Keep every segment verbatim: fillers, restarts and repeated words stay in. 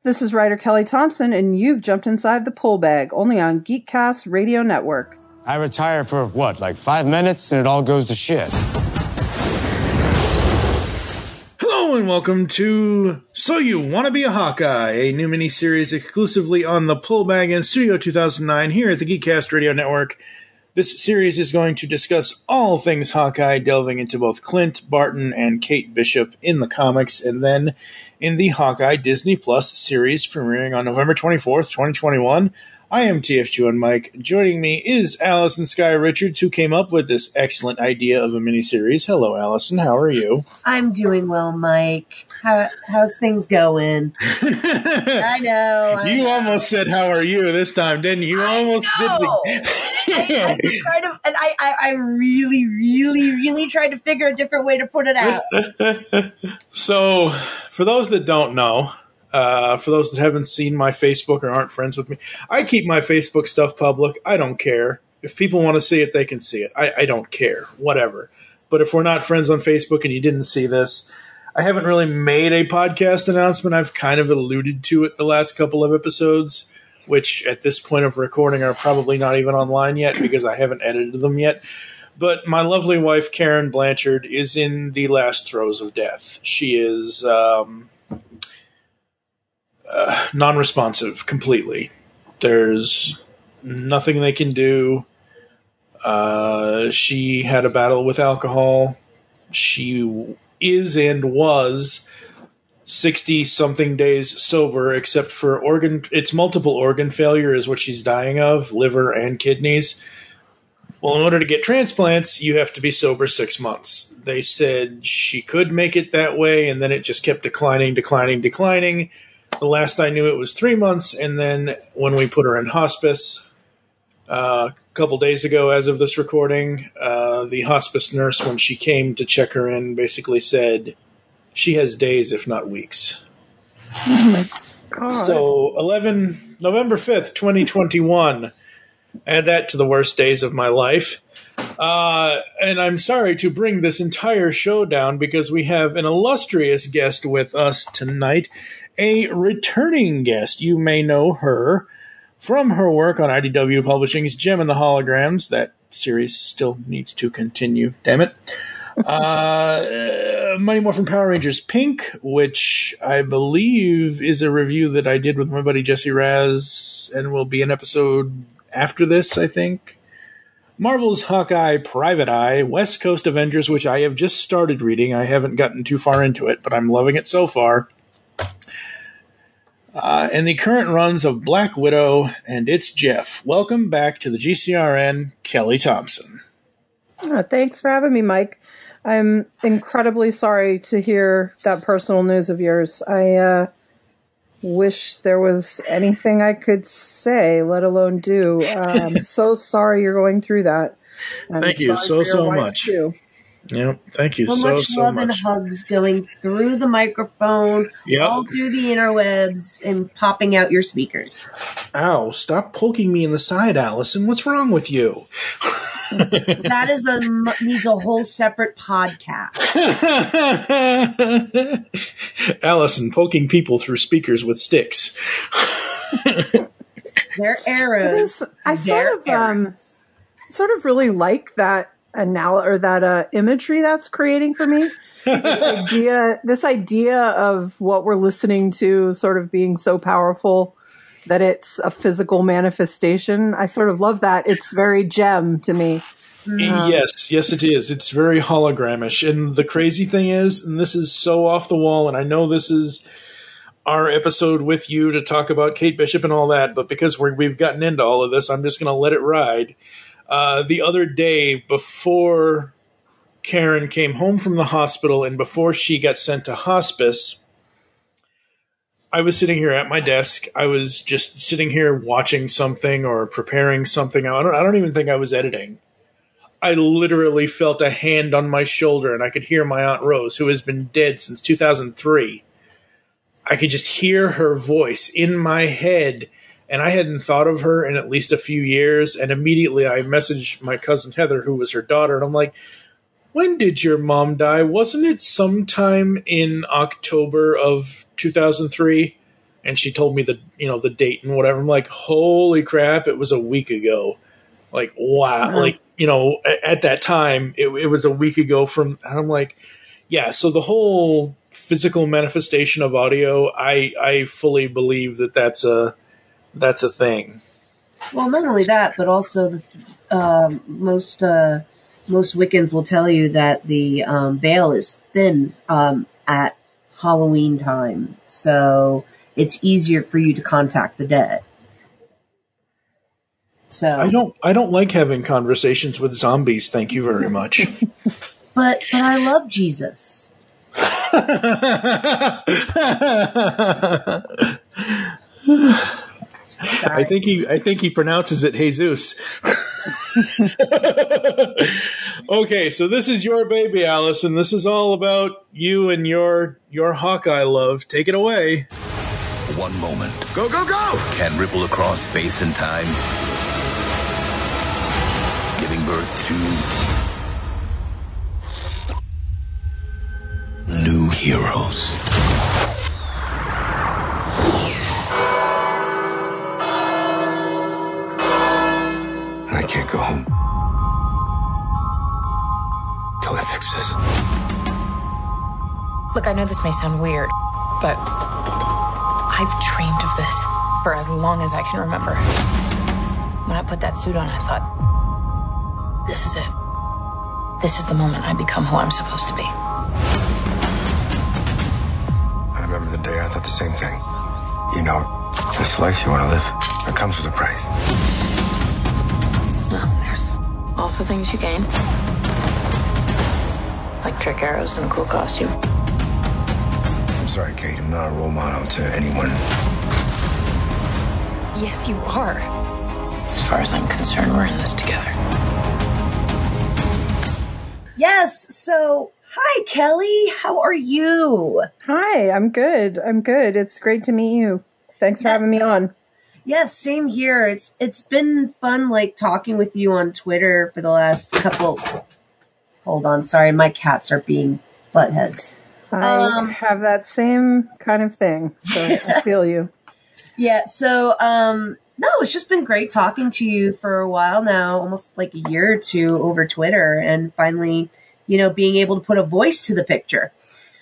This is writer Kelly Thompson, and you've jumped inside the pull bag, only on Geekcast Radio Network. I retire for, what, like five minutes, and it all goes to shit. Hello, and welcome to So You Want to Be a Hawkeye, a new miniseries exclusively on the pull bag in Studio two thousand nine here at the Geekcast Radio Network. This series is going to discuss all things Hawkeye, delving into both Clint Barton and Kate Bishop in the comics, and then in the Hawkeye Disney Plus series premiering on November twenty-fourth, twenty twenty-one. I am T F two and Mike. Joining me is Allison Sky Richards, who came up with this excellent idea of a miniseries. Hello, Allison. How are you? I'm doing well, Mike. How, how's things going? I know. I you know. almost said, "How are you?" this time, didn't you? You I almost know. did. I, I tried to, and I, I, I really, really, really tried to figure a different way to put it out. So, for those that don't know, uh, for those that haven't seen my Facebook or aren't friends with me, I keep my Facebook stuff public. I don't care. If people want to see it, they can see it. I, I don't care. Whatever. But if we're not friends on Facebook and you didn't see this, I haven't really made a podcast announcement. I've kind of alluded to it the last couple of episodes, which at this point of recording are probably not even online yet because I haven't edited them yet. But my lovely wife, Karen Blanchard, is in the last throes of death. She is um, uh, non-responsive completely. There's nothing they can do. Uh, she had a battle with alcohol. She is and was sixty-something days sober, except for organ. It's multiple organ failure is what she's dying of, liver and kidneys. Well, in order to get transplants, you have to be sober six months. They said she could make it that way, and then it just kept declining, declining, declining. The last I knew, it was three months, and then when we put her in hospice uh, a couple days ago, as of this recording, uh, the hospice nurse, when she came to check her in, basically said she has days, if not weeks. Oh my God. So, eleven November fifth, twenty twenty-one. Add that to the worst days of my life. Uh, and I'm sorry to bring this entire show down because we have an illustrious guest with us tonight, a returning guest. You may know her from her work on I D W Publishing's Gem and the Holograms. That series still needs to continue, damn it. Uh, Mighty Morphin Power Rangers Pink, which I believe is a review that I did with my buddy Jesse Raz and will be an episode after this, I think. Marvel's Hawkeye Private Eye, West Coast Avengers, which I have just started reading. I haven't gotten too far into it, but I'm loving it so far. Uh, and the current runs of Black Widow and It's Jeff. Welcome back to the G C R N, Kelly Thompson. Oh, thanks for having me, Mike. I'm incredibly sorry to hear that personal news of yours. I uh, wish there was anything I could say, let alone do. I'm so sorry you're going through that. I'm Thank you so, so much. Too. Yep, thank you So, so, much so love much. and hugs going through the microphone, Yep. all through the interwebs, and popping out your speakers. Ow, stop poking me in the side, Allison. What's wrong with you? That is a needs a whole separate podcast. Allison poking people through speakers with sticks. Their arrows. I sort of um, sort of really like that anal or that uh, imagery that's creating for me. This idea, this idea of what we're listening to, sort of being so powerful that it's a physical manifestation. I sort of love that. It's very Gem to me. Um, yes, yes, it is. It's very hologramish. And the crazy thing is, and this is so off the wall, and I know this is our episode with you to talk about Kate Bishop and all that, but because we're, we've gotten into all of this, I'm just going to let it ride. Uh, the other day, before Karen came home from the hospital and before she got sent to hospice, I was sitting here at my desk. I was just sitting here watching something or preparing something. I don't, I don't even think I was editing. I literally felt a hand on my shoulder, and I could hear my Aunt Rose, who has been dead since two thousand three. I could just hear her voice in my head, and I hadn't thought of her in at least a few years, and immediately I messaged my cousin Heather, who was her daughter, and I'm like, when did your mom die? Wasn't it sometime in October of two thousand three? and she told me the you know the date and whatever. I'm like, holy crap! It was a week ago. Like, wow! Uh-huh. Like, you know, at, at that time, it, it was a week ago from. And I'm like, yeah. So the whole physical manifestation of audio, I I fully believe that that's a that's a thing. Well, not only that, but also the, uh, most uh, most Wiccans will tell you that the um, veil is thin um, at Halloween time, so it's easier for you to contact the dead. So I don't I don't like having conversations with zombies. Thank you very much. but but I love Jesus. I think he I think he pronounces it Jesus. Okay, so this is your baby, Alice, and this is all about you and your your Hawkeye love. Take it away. One moment. Go, go, go! Can ripple across space and time, giving birth to new heroes. I can't go home till I fix this. Look, I know this may sound weird, but I've dreamed of this for as long as I can remember. When I put that suit on, I thought, this is it. This is the moment I become who I'm supposed to be. I remember the day I thought the same thing. You know, this life you want to live, it comes with a price. Well, there's also things you gain. Like trick arrows and a cool costume. I'm sorry, Kate. I'm not a role model to anyone. Yes, you are. As far as I'm concerned, we're in this together. Yes. So, hi, Kelly. How are you? Hi, I'm good. I'm good. It's great to meet you. Thanks for having me on. Yes, same here. It's it's been fun, like talking with you on Twitter for the last couple. Hold on, sorry, my cats are being buttheads. I Um, have that same kind of thing, so I feel you. Yeah, so um, no, it's just been great talking to you for a while now, almost like a year or two over Twitter, and finally, you know, being able to put a voice to the picture.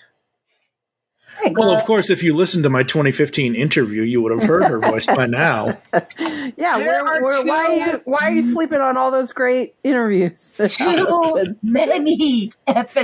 Thanks. Well, of course, if you listened to my twenty fifteen interview, you would have heard her voice by now. Yeah, There where, are where, why, are two- you, why are you sleeping on all those great interviews? that Too Allison- many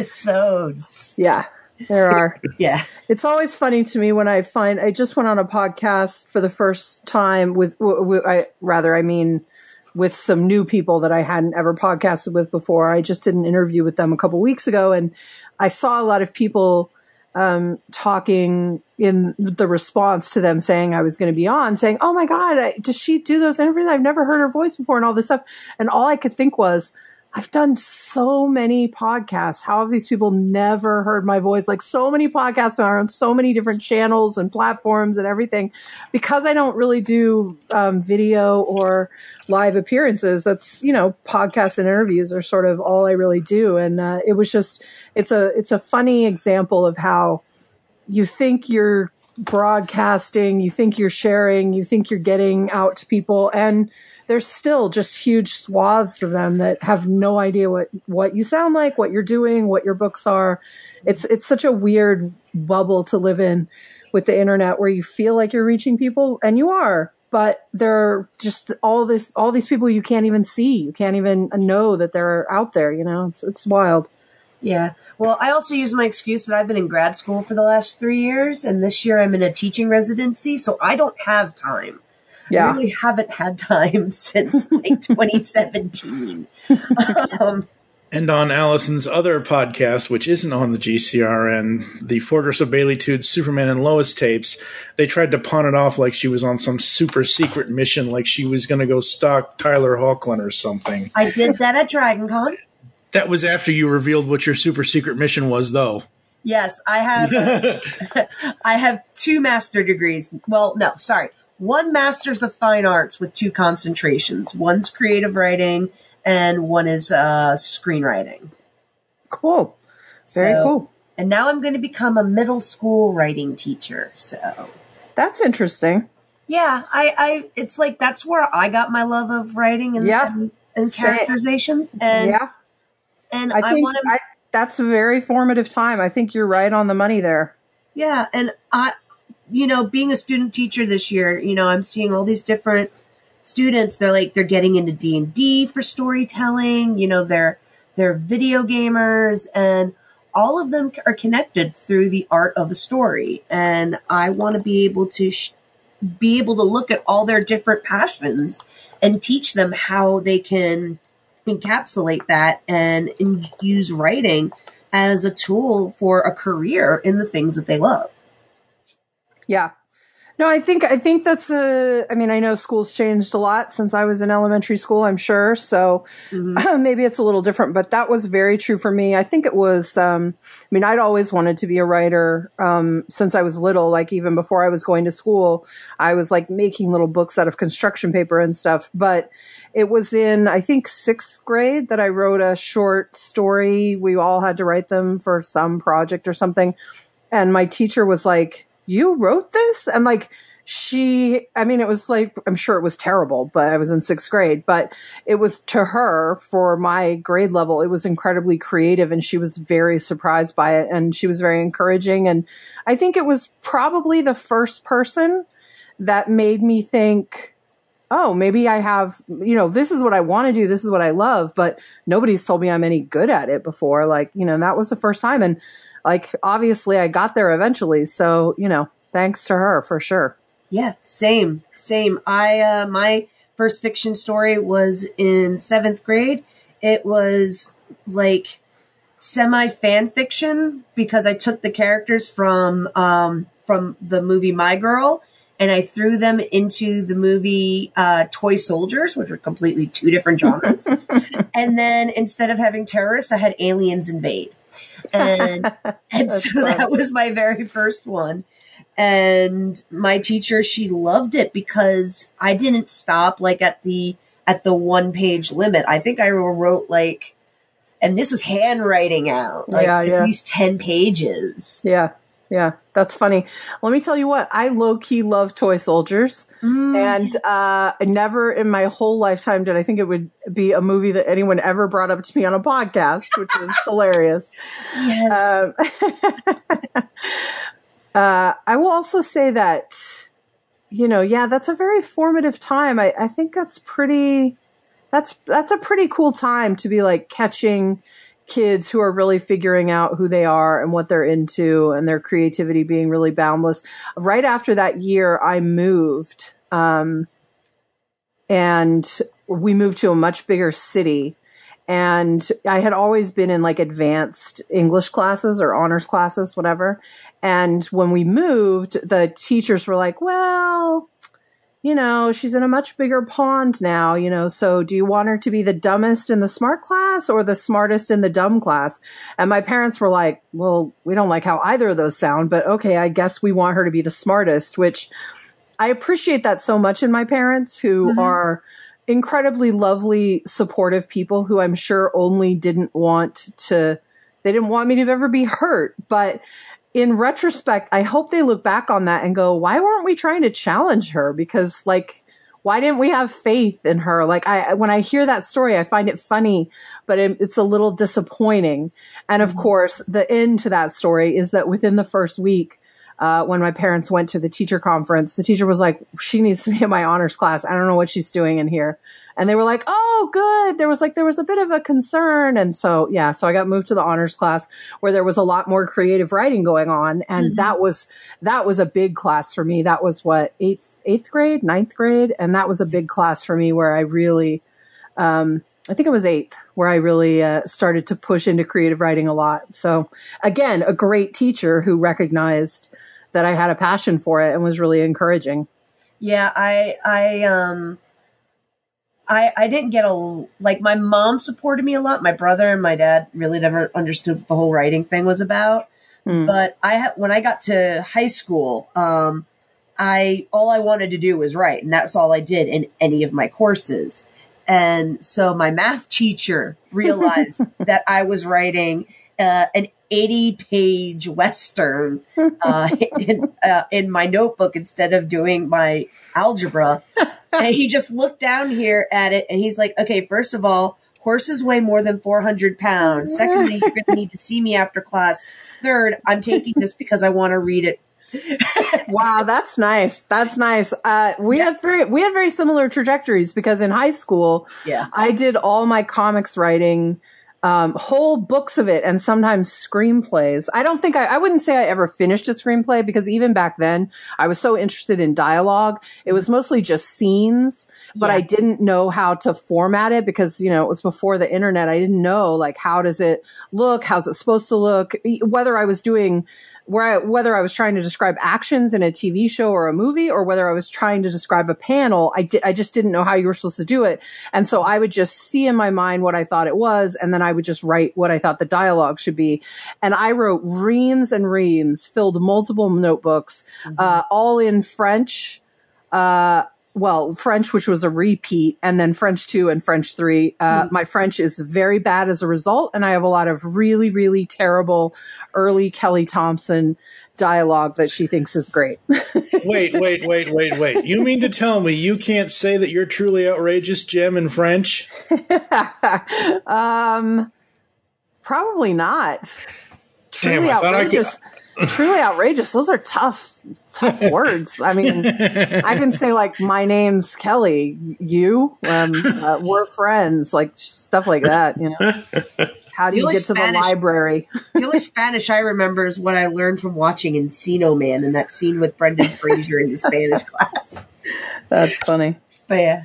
episodes. Yeah, there are. Yeah. It's always funny to me when I find I just went on a podcast for the first time with, w- w- I rather I mean with some new people that I hadn't ever podcasted with before. I just did an interview with them a couple weeks ago, and I saw a lot of people um, talking in the response to them saying I was going to be on, saying, "Oh my God, I, does she do those interviews? I've never heard her voice before," and all this stuff. And all I could think was, I've done so many podcasts. How have these people never heard my voice? Like so many podcasts are on so many different channels and platforms and everything. Because I don't really do um, video or live appearances, that's, you know, podcasts and interviews are sort of all I really do. And uh, it was just, it's a, it's a funny example of how you think you're broadcasting, you think you're sharing, you think you're getting out to people, and there's still just huge swaths of them that have no idea what, what you sound like, what you're doing, what your books are. It's it's such a weird bubble to live in with the internet where you feel like you're reaching people, and you are, but there are just all this all these people you can't even see. You can't even know that they're out there, you know? It's it's wild. Yeah. Well, I also use my excuse that I've been in grad school for the last three years, and this year I'm in a teaching residency, so I don't have time. Yeah. I really haven't had time since like twenty seventeen. um, And on Allison's other podcast, which isn't on the G C R N, the Fortress of Baileytude Superman and Lois tapes, they tried to pawn it off like she was on some super secret mission, like she was going to go stalk Tyler Hoechlin or something. I did that at DragonCon. That was after you revealed what your super secret mission was, though. Yes, I have. Uh, I have two master degrees. Well, no, sorry. One master's of fine arts with two concentrations. One's creative writing and one is uh, screenwriting. Cool. Very So- cool. And now I'm going to become a middle school writing teacher. So That's interesting. Yeah, I, I, it's like that's where I got my love of writing and, Yeah. and, and Same. characterization. And yeah. and I I, think want to, I, that's a very formative time. I think you're right on the money there. yeah, and I, you know, being a student teacher this year, you know, I'm seeing all these different students. They're like they're getting into D and D for storytelling. You know, they're they're video gamers, and all of them are connected through the art of the story. And I want to be able to. Sh- be able to look at all their different passions and teach them how they can encapsulate that and, and use writing as a tool for a career in the things that they love. Yeah. No, I think, I think that's a, I mean, I know school's changed a lot since I was in elementary school, I'm sure. So mm-hmm. maybe it's a little different, but that was very true for me. I think it was, um, I mean, I'd always wanted to be a writer, um, since I was little, like even before I was going to school, I was like making little books out of construction paper and stuff. But it was in, I think, sixth grade that I wrote a short story. We all had to write them for some project or something. And my teacher was like, you wrote this? And like, she, I mean, it was like, I'm sure it was terrible, but I was in sixth grade, but it was to her for my grade level, it was incredibly creative and she was very surprised by it and she was very encouraging. And I think it was probably the first person that made me think, oh, maybe I have, you know, this is what I want to do. This is what I love, but nobody's told me I'm any good at it before. Like, you know, that was the first time. And like, obviously I got there eventually. So, you know, thanks to her for sure. Yeah, same, same. I, uh, my first fiction story was in seventh grade. It was like semi fan fiction because I took the characters from, um, from the movie My Girl and I threw them into the movie, uh, Toy Soldiers, which are completely two different genres. And then instead of having terrorists, I had aliens invade. And, and so fun. That was my very first one. And my teacher, she loved it because I didn't stop like at the, at the one page limit. I think I wrote like, and this is handwriting out, like yeah, at yeah. least ten pages. Yeah. Yeah. That's funny. Let me tell you what, I low key love Toy Soldiers mm. and, uh, never in my whole lifetime did I think it would be a movie that anyone ever brought up to me on a podcast, which is hilarious. Yes. Um, Uh, I will also say that, you know, yeah, that's a very formative time. I, I think that's pretty, that's, that's a pretty cool time to be like catching kids who are really figuring out who they are and what they're into and their creativity being really boundless. Right after that year, I moved, um, and we moved to a much bigger city. And I had always been in like advanced English classes or honors classes, whatever. And when we moved, the teachers were like, well, you know, she's in a much bigger pond now, you know, so do you want her to be the dumbest in the smart class or the smartest in the dumb class? And my parents were like, well, we don't like how either of those sound, but okay, I guess we want her to be the smartest, which I appreciate that so much in my parents who mm-hmm. are incredibly lovely, supportive people who I'm sure only didn't want to, they didn't want me to ever be hurt. But in retrospect, I hope they look back on that and go, why weren't we trying to challenge her? Because like, why didn't we have faith in her? Like I, when I hear that story, I find it funny, but it, it's a little disappointing. And of course, the end to that story is that within the first week, Uh, when my parents went to the teacher conference, the teacher was like, she needs to be in my honors class. I don't know what she's doing in here. And they were like, oh, good. There was like, there was a bit of a concern. And so, yeah, so I got moved to the honors class where there was a lot more creative writing going on. And mm-hmm. that was, that was a big class for me. That was what, eighth, eighth grade, ninth grade. And that was a big class for me where I really, um, I think it was eighth where I really uh, started to push into creative writing a lot. So again, a great teacher who recognized that I had a passion for it and was really encouraging. Yeah, I, I, um, I, I didn't get a, like my mom supported me a lot. My brother and my dad really never understood what the whole writing thing was about. Mm. But I had, when I got to high school, um, I, all I wanted to do was write, and that's all I did in any of my courses. And so my math teacher realized that I was writing, uh, an eighty page Western uh, in, uh, in my notebook instead of doing my algebra. And he just looked down here at it and he's like, okay, first of all, horses weigh more than four hundred pounds. Secondly, you're going to need to see me after class. Third, I'm taking this because I want to read it. Wow, that's nice. That's nice. Uh, we Yeah. had very we had very similar trajectories because in high school, Yeah. I did all my comics writing, um, whole books of it, and sometimes screenplays. I don't think I, I wouldn't say I ever finished a screenplay because even back then, I was so interested in dialogue. It was mostly just scenes, but Yeah. I didn't know how to format it because, you know, it was before the internet. I didn't know, like, how does it look? How's it supposed to look? Whether I was doing where I, whether I was trying to describe actions in a T V show or a movie, or whether I was trying to describe a panel, I di- I just didn't know how you were supposed to do it. And so I would just see in my mind what I thought it was, and then I would just write what I thought the dialogue should be. And I wrote reams and reams, filled multiple notebooks, mm-hmm. uh, all in French, uh, well, French, which was a repeat, and then French two and French three. Uh, mm. My French is very bad as a result, and I have a lot of really, really terrible early Kelly Thompson dialogue that she thinks is great. wait, wait, wait, wait, wait. You mean to tell me you can't say that you're truly outrageous, Jem, in French? um, probably not. Damn, Truly I thought outrageous. I could... Truly outrageous. Those are tough, tough words. I mean, I can say like, my name's Kelly. You, um, uh, we're friends, like stuff like that. You know, how do you get to Spanish, the library? The only Spanish I remember is what I learned from watching Encino Man and that scene with Brendan Fraser in the Spanish class. That's funny. But yeah,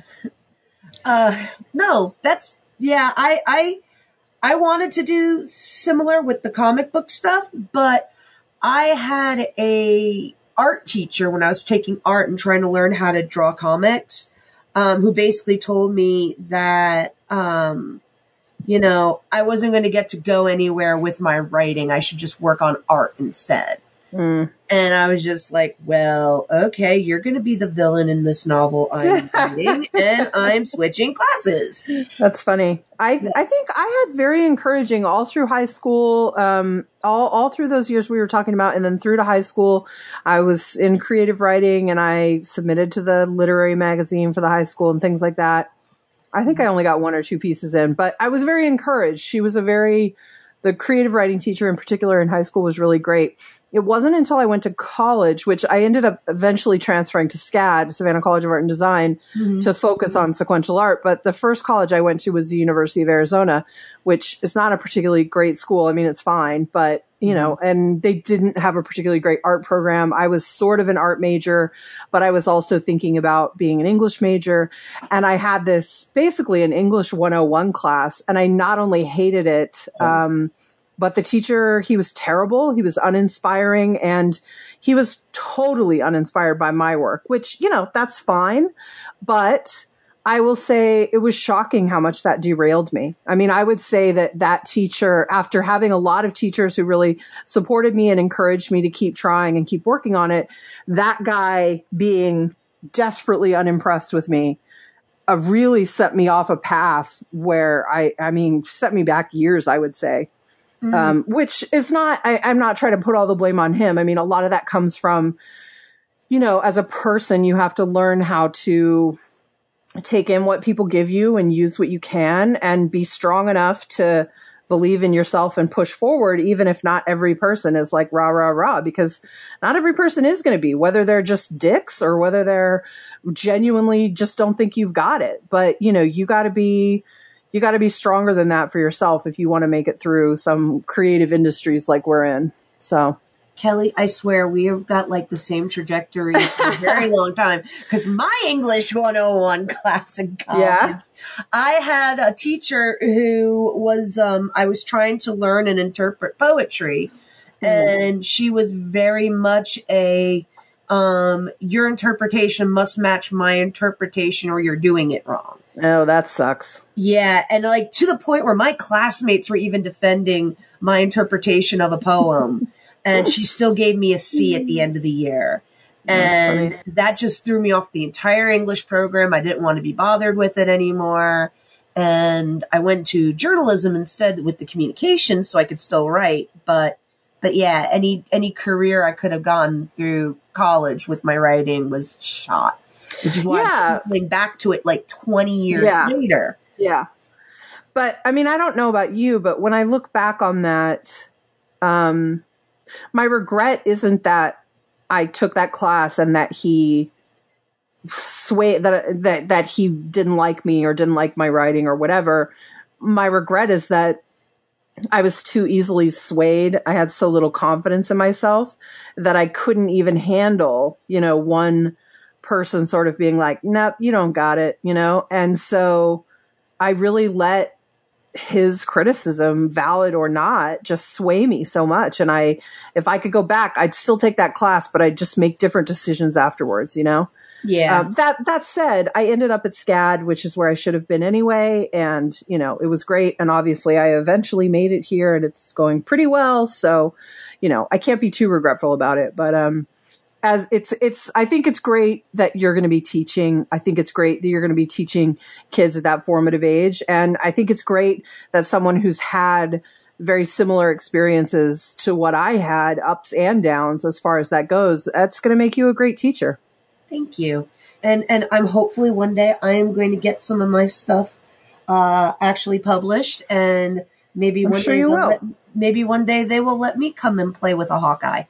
uh, no, that's yeah. I I I wanted to do similar with the comic book stuff, but I had a art teacher when I was taking art and trying to learn how to draw comics, um, who basically told me that, um, you know, I wasn't going to get to go anywhere with my writing. I should just work on art instead. Mm. And I was just like, well, okay, you're going to be the villain in this novel I'm writing, and I'm switching classes. That's funny. I I think I had very encouraging all through high school, um, all, all through those years we were talking about, and then through to high school, I was in creative writing, and I submitted to the literary magazine for the high school and things like that. I think I only got one or two pieces in, but I was very encouraged. She was a very... The creative writing teacher in particular in high school was really great. It wasn't until I went to college, which I ended up eventually transferring to SCAD, Savannah College of Art and Design, mm-hmm. to focus on sequential art. But the first college I went to was the University of Arizona, which is not a particularly great school. I mean, it's fine, but you know, and they didn't have a particularly great art program. I was sort of an art major, but I was also thinking about being an English major. And I had this basically an English one oh one class, and I not only hated it, um, but the teacher, he was terrible. He was uninspiring, and he was totally uninspired by my work, which, you know, that's fine. But I will say it was shocking how much that derailed me. I mean, I would say that that teacher, after having a lot of teachers who really supported me and encouraged me to keep trying and keep working on it, that guy being desperately unimpressed with me uh, really set me off a path where I, I mean, set me back years, I would say. Mm. Um, which is not, I, I'm not trying to put all the blame on him. I mean, a lot of that comes from, you know, as a person, you have to learn how to take in what people give you and use what you can and be strong enough to believe in yourself and push forward, even if not every person is like rah, rah, rah, because not every person is going to be, whether they're just dicks or whether they're genuinely just don't think you've got it. But, you know, you got to be, you got to be stronger than that for yourself if you want to make it through some creative industries like we're in. So. Kelly, I swear we have got like the same trajectory for a very long time, because my English one oh one class in college, yeah. I had a teacher who was, um, I was trying to learn and interpret poetry, mm. and she was very much a, um, your interpretation must match my interpretation or you're doing it wrong. Oh, that sucks. Yeah. And like to the point where my classmates were even defending my interpretation of a poem. And she still gave me a C at the end of the year. And that just threw me off the entire English program. I didn't want to be bothered with it anymore. And I went to journalism instead with the communication so I could still write. But but yeah, any any career I could have gone through college with my writing was shot, which is why Yeah. I'm circling back to it like twenty years Yeah. later. Yeah. But I mean, I don't know about you, but when I look back on that, um, my regret isn't that I took that class and that he sway that that that he didn't like me or didn't like my writing or whatever. My regret is that I was too easily swayed. I had so little confidence in myself that I couldn't even handle, you know, one person sort of being like, nope, you don't got it, you know? And so I really let his criticism, valid or not, just sway me so much. And I, if I could go back, I'd still take that class, but I'd just make different decisions afterwards, you know? Yeah. Um, that that said, I ended up at SCAD, which is where I should have been anyway, and you know it was great. And obviously, I eventually made it here, and it's going pretty well. So, you know, I can't be too regretful about it. But um, as it's it's, I think it's great that you're going to be teaching. I think it's great that you're going to be teaching kids at that formative age, and I think it's great that someone who's had very similar experiences to what I had, ups and downs, as far as that goes, that's going to make you a great teacher. Thank you. And and I'm hopefully one day I am going to get some of my stuff uh, actually published, and maybe I'm one sure day you they'll will. let, maybe one day they will let me come and play with a Hawkeye.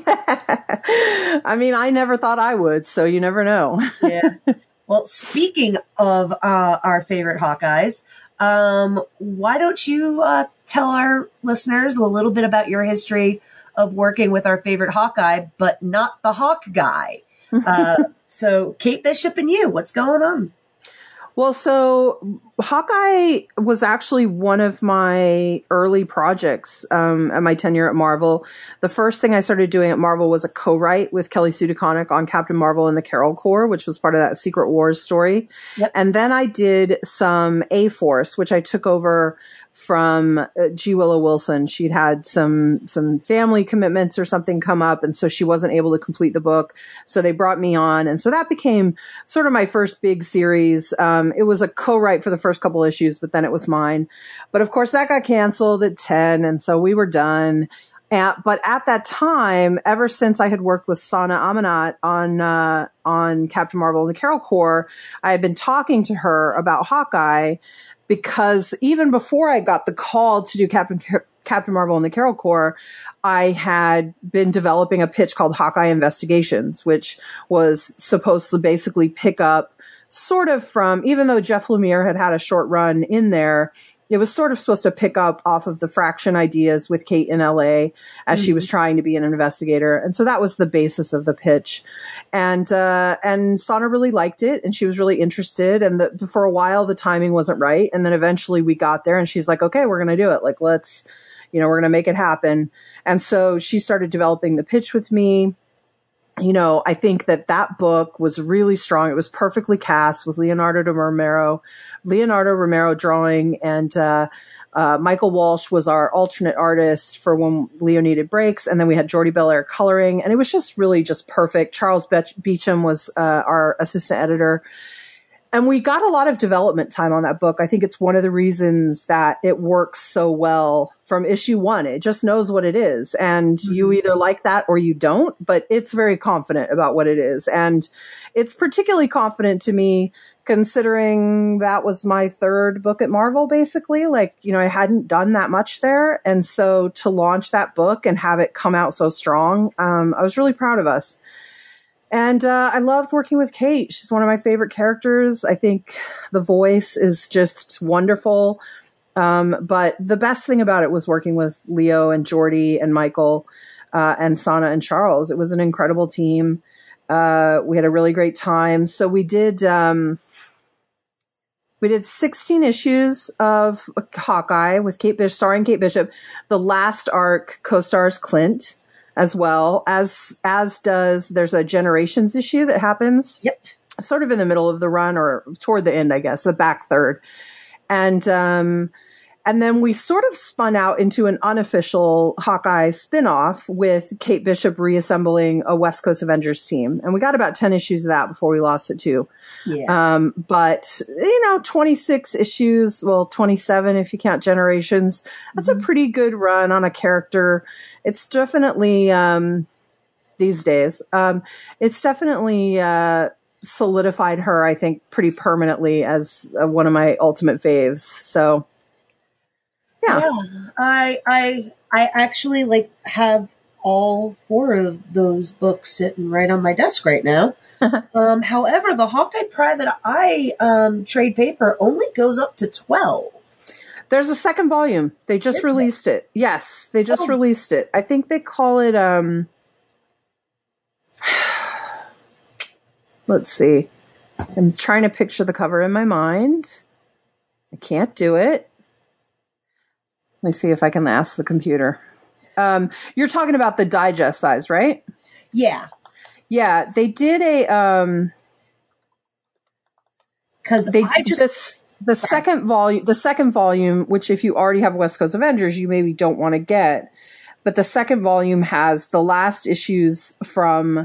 I mean, I never thought I would, so you never know. Yeah. Well, speaking of uh, our favorite Hawkeyes, um, why don't you uh, tell our listeners a little bit about your history of working with our favorite Hawkeye, but not the Hawk guy? Uh, so Kate Bishop and you, what's going on? Well, so Hawkeye was actually one of my early projects um, at my tenure at Marvel. The first thing I started doing at Marvel was a co-write with Kelly Sue DeConnick on Captain Marvel and the Carol Corps, which was part of that Secret Wars story. Yep. And then I did some A-Force, which I took over from uh, G. Willow Wilson. She'd had some some family commitments or something come up, and so she wasn't able to complete the book. So they brought me on, and so that became sort of my first big series. Um, it was a co-write for the first couple issues, but then it was mine. But of course, that got canceled at ten, and so we were done. At, but at that time, ever since I had worked with Sana Amanat on uh, on Captain Marvel and the Carol Corps, I had been talking to her about Hawkeye. Because even before I got the call to do Captain Captain Marvel and the Carol Corps, I had been developing a pitch called Hawkeye Investigations, which was supposed to basically pick up sort of from, even though Jeff Lemire had had a short run in there, it was sort of supposed to pick up off of the Fraction ideas with Kate in L A as mm-hmm. she was trying to be an investigator. And so that was the basis of the pitch. And, uh, and Sana really liked it, and she was really interested. And the, for a while, the timing wasn't right. And then eventually we got there, and she's like, okay, we're going to do it. Like, let's, you know, we're going to make it happen. And so she started developing the pitch with me. You know, I think that that book was really strong. It was perfectly cast with Leonardo Romero, Leonardo Romero drawing, and uh, uh, Michael Walsh was our alternate artist for when Leo needed breaks. And then we had Jordi Belair coloring, and it was just really just perfect. Charles Be- Beecham was uh, our assistant editor. And we got a lot of development time on that book. I think it's one of the reasons that it works so well from issue one. It just knows what it is. And mm-hmm. you either like that or you don't, but it's very confident about what it is. And it's particularly confident to me considering that was my third book at Marvel, basically. Like, you know, I hadn't done that much there. And so to launch that book and have it come out so strong, um, I was really proud of us. And uh, I loved working with Kate. She's one of my favorite characters. I think the voice is just wonderful. Um, but the best thing about it was working with Leo and Jordi and Michael uh, and Sana and Charles. It was an incredible team. Uh, we had a really great time. So we did um, we did sixteen issues of Hawkeye with Kate Bishop, starring Kate Bishop. The last arc co-stars Clint, as well as, as does, there's a Generations issue that happens. Yep. Sort of in the middle of the run or toward the end, I guess, the back third. And, um, And then we sort of spun out into an unofficial Hawkeye spinoff with Kate Bishop reassembling a West Coast Avengers team. And we got about ten issues of that before we lost it too. Yeah. Um, but, you know, twenty-six issues, well, twenty-seven if you count Generations. That's mm-hmm. a pretty good run on a character. It's definitely, um, these days, um, it's definitely uh, solidified her, I think, pretty permanently as uh, one of my ultimate faves. So... Yeah. yeah, I I I actually like have all four of those books sitting right on my desk right now. um, however, the Hawkeye Private Eye um, trade paper only goes up to twelve. There's a second volume. They just Is released it? it. Yes, they just oh. released it. I think they call it. Um, let's see. I'm trying to picture the cover in my mind. I can't do it. Let me see if I can ask the computer. Um, you're talking about the digest size, right? Yeah. Yeah, they did a... Um, Because I just... This, the second volume, the second volume, which if you already have West Coast Avengers, you maybe don't want to get. But the second volume has the last issues from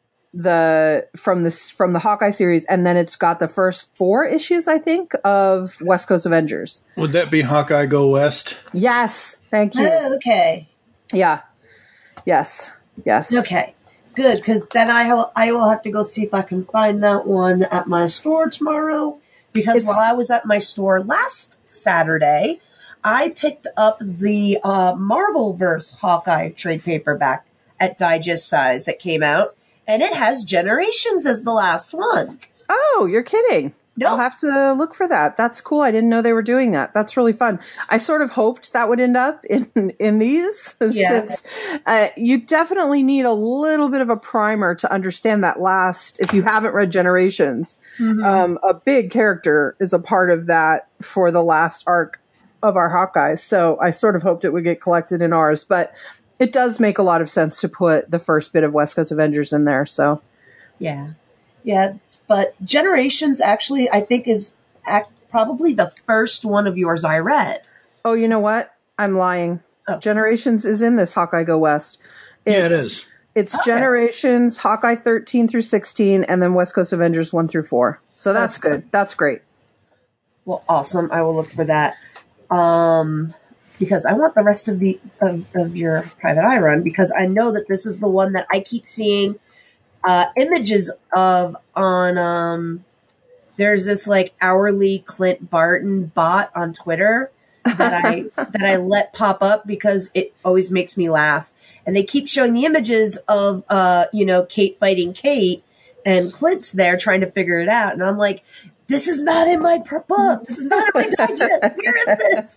the from this from the Hawkeye series, and then it's got the first four issues, I think, of West Coast Avengers. Would that be Hawkeye Go West? Yes, thank you. Oh, okay. Yeah. Yes. Yes. Okay. Good, because then I have, I will have to go see if I can find that one at my store tomorrow. Because it's, while I was at my store last Saturday, I picked up the uh, Marvelverse Hawkeye trade paperback at digest size that came out. And it has Generations as the last one. Oh, you're kidding. No. I'll have to look for that. That's cool. I didn't know they were doing that. That's really fun. I sort of hoped that would end up in, in these. Yeah. Since uh, you definitely need a little bit of a primer to understand that last, if you haven't read Generations, mm-hmm. um, a big character is a part of that for the last arc of our Hawkeyes. So I sort of hoped it would get collected in ours. But it does make a lot of sense to put the first bit of West Coast Avengers in there. So, yeah, yeah. But Generations actually, I think, is act- probably the first one of yours I read. Oh, you know what? I'm lying. Oh. Generations is in this Hawkeye Go West. It's, yeah, it is. It's okay. Generations, Hawkeye thirteen through sixteen, and then West Coast Avengers one through four. So that's, that's good. good. That's great. Well, awesome. I will look for that. Um... Because I want the rest of the of, of your Private Eye run, because I know that this is the one that I keep seeing uh, images of on. Um, there's this like hourly Clint Barton bot on Twitter that I that I let pop up because it always makes me laugh, and they keep showing the images of uh, you know Kate fighting Kate, and Clint's there trying to figure it out, and I'm like, this is not in my book. This is not in my digest. Where is this?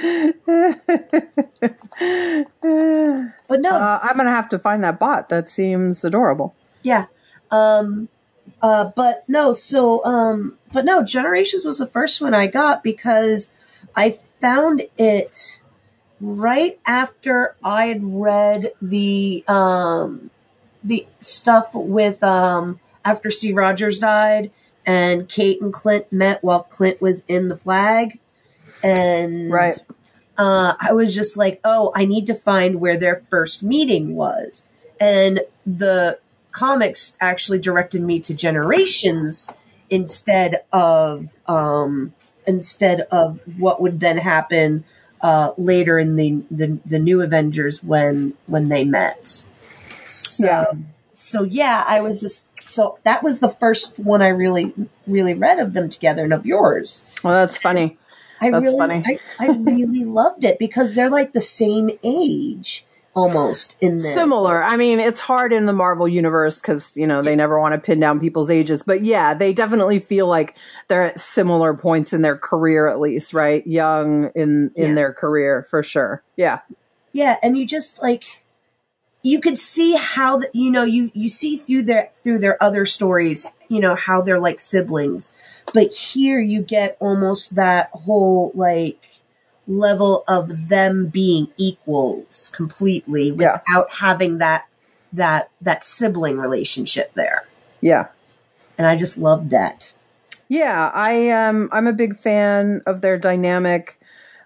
But no. Uh, I'm going to have to find that bot. That seems adorable. Yeah. Um, uh, but no, so, um, but no, Generations was the first one I got because I found it right after I had read the, um, the stuff with, um, after Steve Rogers died. And Kate and Clint met while Clint was in the Flag. And right. uh, I was just like, oh, I need to find where their first meeting was. And the comics actually directed me to Generations instead of um, instead of what would then happen uh, later in the, the, the New Avengers when when they met. So, yeah. So, yeah, I was just... So that was the first one I really, really read of them together and of yours. Well, that's funny. I that's really, funny. I, I really loved it because they're like the same age almost in this. Similar. I mean, it's hard in the Marvel universe because, you know, they never want to pin down people's ages. But yeah, they definitely feel like they're at similar points in their career, at least, right? Young in, in yeah. their career, for sure. Yeah. Yeah. And you just like... You could see how, the, you know, you, you see through their, through their other stories, you know, how they're like siblings. But here you get almost that whole like level of them being equals completely without yeah. having that, that, that sibling relationship there. Yeah. And I just loved that. Yeah. I, um, I'm a big fan of their dynamic.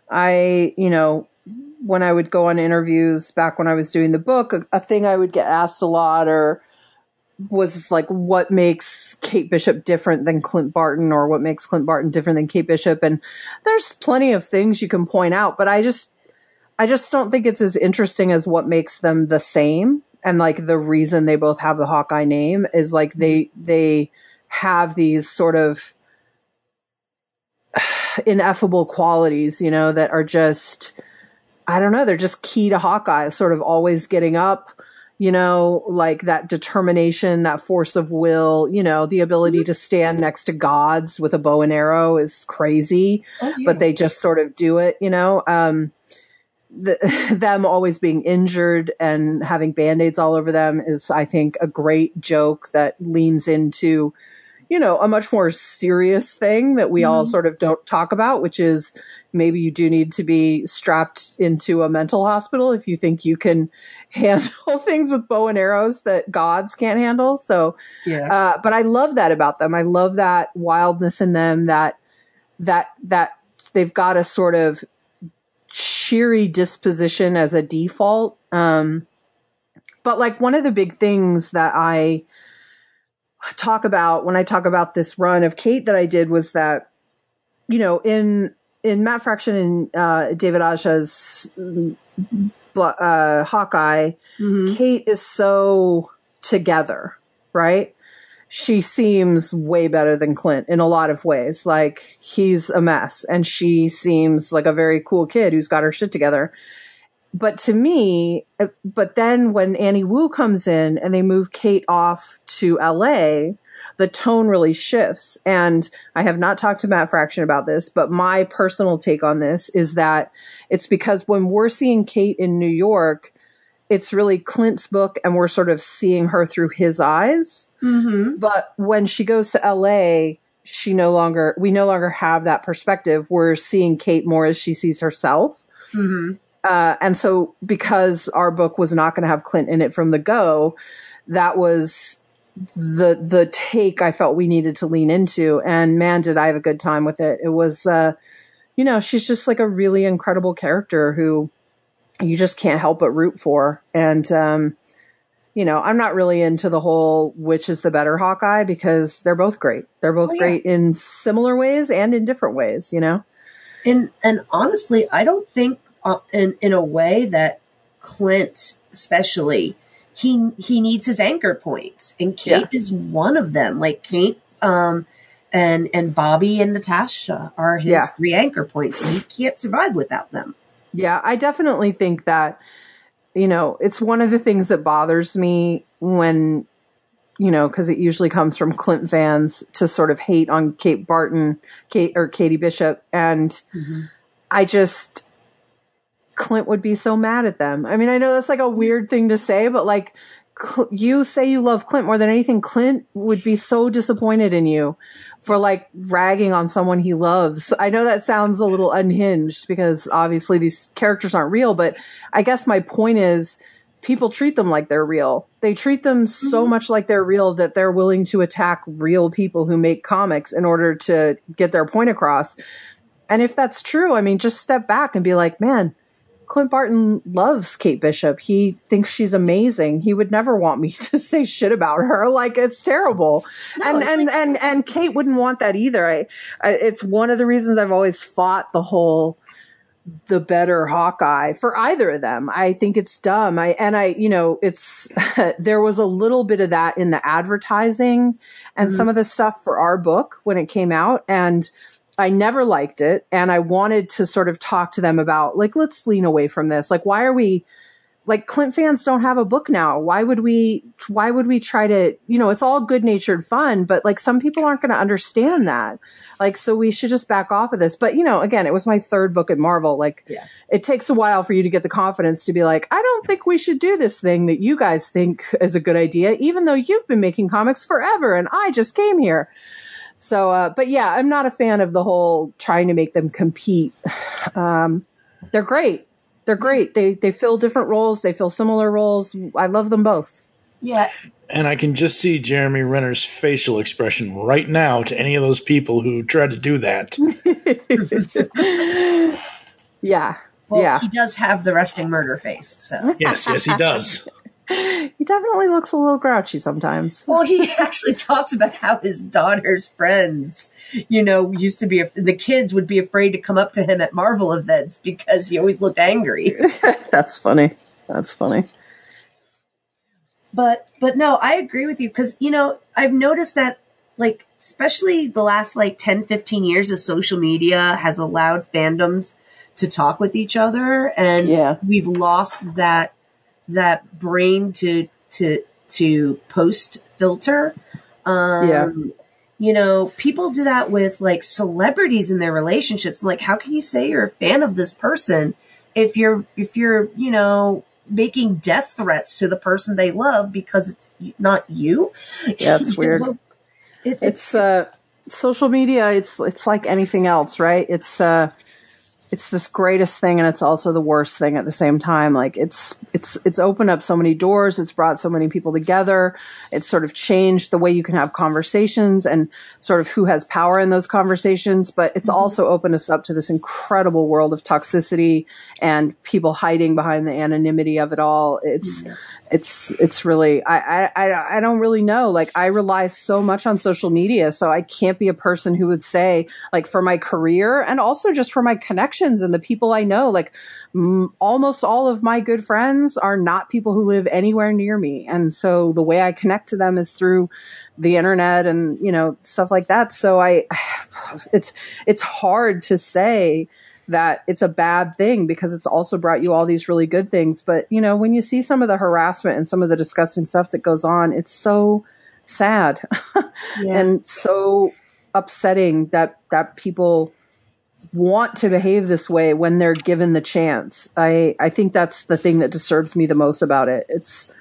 I, you know, when I would go on interviews back when I was doing the book, a, a thing I would get asked a lot or was like, what makes Kate Bishop different than Clint Barton, or what makes Clint Barton different than Kate Bishop? And there's plenty of things you can point out, but I just, I just don't think it's as interesting as what makes them the same. And like the reason they both have the Hawkeye name is like they, they have these sort of ineffable qualities, you know, that are just, I don't know, they're just key to Hawkeye, sort of always getting up, you know, like that determination, that force of will, you know, the ability to stand next to gods with a bow and arrow is crazy, oh, yeah. but they just sort of do it, you know, um, the, them always being injured and having Band-Aids all over them is, I think, a great joke that leans into, you know, a much more serious thing that we mm-hmm. all sort of don't talk about, which is maybe you do need to be strapped into a mental hospital if you think you can handle things with bow and arrows that gods can't handle. So, yeah. Uh, but I love that about them. I love that wildness in them, that, that, that they've got a sort of cheery disposition as a default. Um, but like one of the big things that I talk about when I talk about this run of Kate that I did was that, you know, in, in Matt Fraction and uh, David Aja's uh, Hawkeye, mm-hmm. Kate is so together, right? She seems way better than Clint in a lot of ways. Like he's a mess and she seems like a very cool kid who's got her shit together. But to me, but then when Annie Wu comes in and they move Kate off to L A, the tone really shifts. And I have not talked to Matt Fraction about this, but my personal take on this is that it's because when we're seeing Kate in New York, it's really Clint's book and we're sort of seeing her through his eyes. Mm-hmm. But when she goes to L A, she no longer, we no longer have that perspective. We're seeing Kate more as she sees herself. Mm-hmm. Uh, and so because our book was not going to have Clint in it from the go, that was the, the take I felt we needed to lean into. And man, did I have a good time with it. It was, uh, you know, she's just like a really incredible character who you just can't help but root for. And, um, you know, I'm not really into the whole which is the better Hawkeye because they're both great. They're both oh, yeah. great in similar ways and in different ways, you know? And, and honestly, I don't think uh, in, in a way that Clint, especially, he, he needs his anchor points, and Kate yeah. is one of them. Like Kate, um, and, and Bobby and Natasha are his yeah. three anchor points, and he can't survive without them. Yeah, I definitely think that, you know, it's one of the things that bothers me when, you know, because it usually comes from Clint fans to sort of hate on Kate Barton, Kate or Katie Bishop. And mm-hmm. I just, Clint would be so mad at them. I mean, I know that's like a weird thing to say, but like Cl- you say you love Clint more than anything. Clint would be so disappointed in you for like ragging on someone he loves. I know that sounds a little unhinged because obviously these characters aren't real, but I guess my point is people treat them like they're real. They treat them so mm-hmm. much like they're real that they're willing to attack real people who make comics in order to get their point across. And if that's true, I mean, just step back and be like, man, Clint Barton loves Kate Bishop. He thinks she's amazing. He would never want me to say shit about her. Like, it's terrible. No, and, it's and, like- and, and Kate wouldn't want that either. I, I, it's one of the reasons I've always fought the whole, the better Hawkeye for either of them. I think it's dumb. I, and I, you know, it's, there was a little bit of that in the advertising and mm-hmm. some of the stuff for our book when it came out. And I never liked it. And I wanted to sort of talk to them about, like, let's lean away from this. Like, why are we, like, Clint fans don't have a book now. Why would we, why would we try to, you know, it's all good natured fun, but like some people aren't going to understand that. Like, so we should just back off of this. But, you know, again, it was my third book at Marvel. Like, yeah. It takes a while for you to get the confidence to be like, I don't think we should do this thing that you guys think is a good idea, even though you've been making comics forever and I just came here. So, uh, but yeah, I'm not a fan of the whole trying to make them compete. Um, they're great. They're great. They they fill different roles. They fill similar roles. I love them both. Yeah. And I can just see Jeremy Renner's facial expression right now to any of those people who try to do that. Yeah. Well, yeah. he does have the resting murder face, so. Yes, yes, he does. He definitely looks a little grouchy sometimes. Well, he actually talks about how his daughter's friends, you know, used to be, the kids would be afraid to come up to him at Marvel events because he always looked angry. That's funny. That's funny. But, but no, I agree with you because, you know, I've noticed that, like, especially the last, like, ten, fifteen years of social media has allowed fandoms to talk with each other. And Yeah. we've lost that, that brain to, to, to post filter. Um, Yeah. You know, people do that with, like, celebrities in their relationships. Like, how can you say you're a fan of this person if you're, if you're, you know, making death threats to the person they love because it's not you? Yeah, it's You weird. know? It, it's, It's uh, social media. It's it's like anything else, right? It's uh, it's this greatest thing, and it's also the worst thing at the same time. Like it's it's it's opened up so many doors. It's brought so many people together. It's sort of changed the way you can have conversations and sort of who has power in those conversations. But it's also opened us up to this incredible world of toxicity and people hiding behind the anonymity of it all. It's It's it's really I, I I don't really know. Like I rely so much on social media, so I can't be a person who would say like for my career and also just for my connections and the people I know. Like m- almost all of my good friends are not people who live anywhere near me, and so the way I connect to them is through the internet and you know stuff like that. So I, it's it's hard to say that it's a bad thing because it's also brought you all these really good things. But, you know, when you see some of the harassment and some of the disgusting stuff that goes on, it's so sad Yeah. and so upsetting that, that people want to behave this way when they're given the chance. I, I think that's the thing that disturbs me the most about it. It's,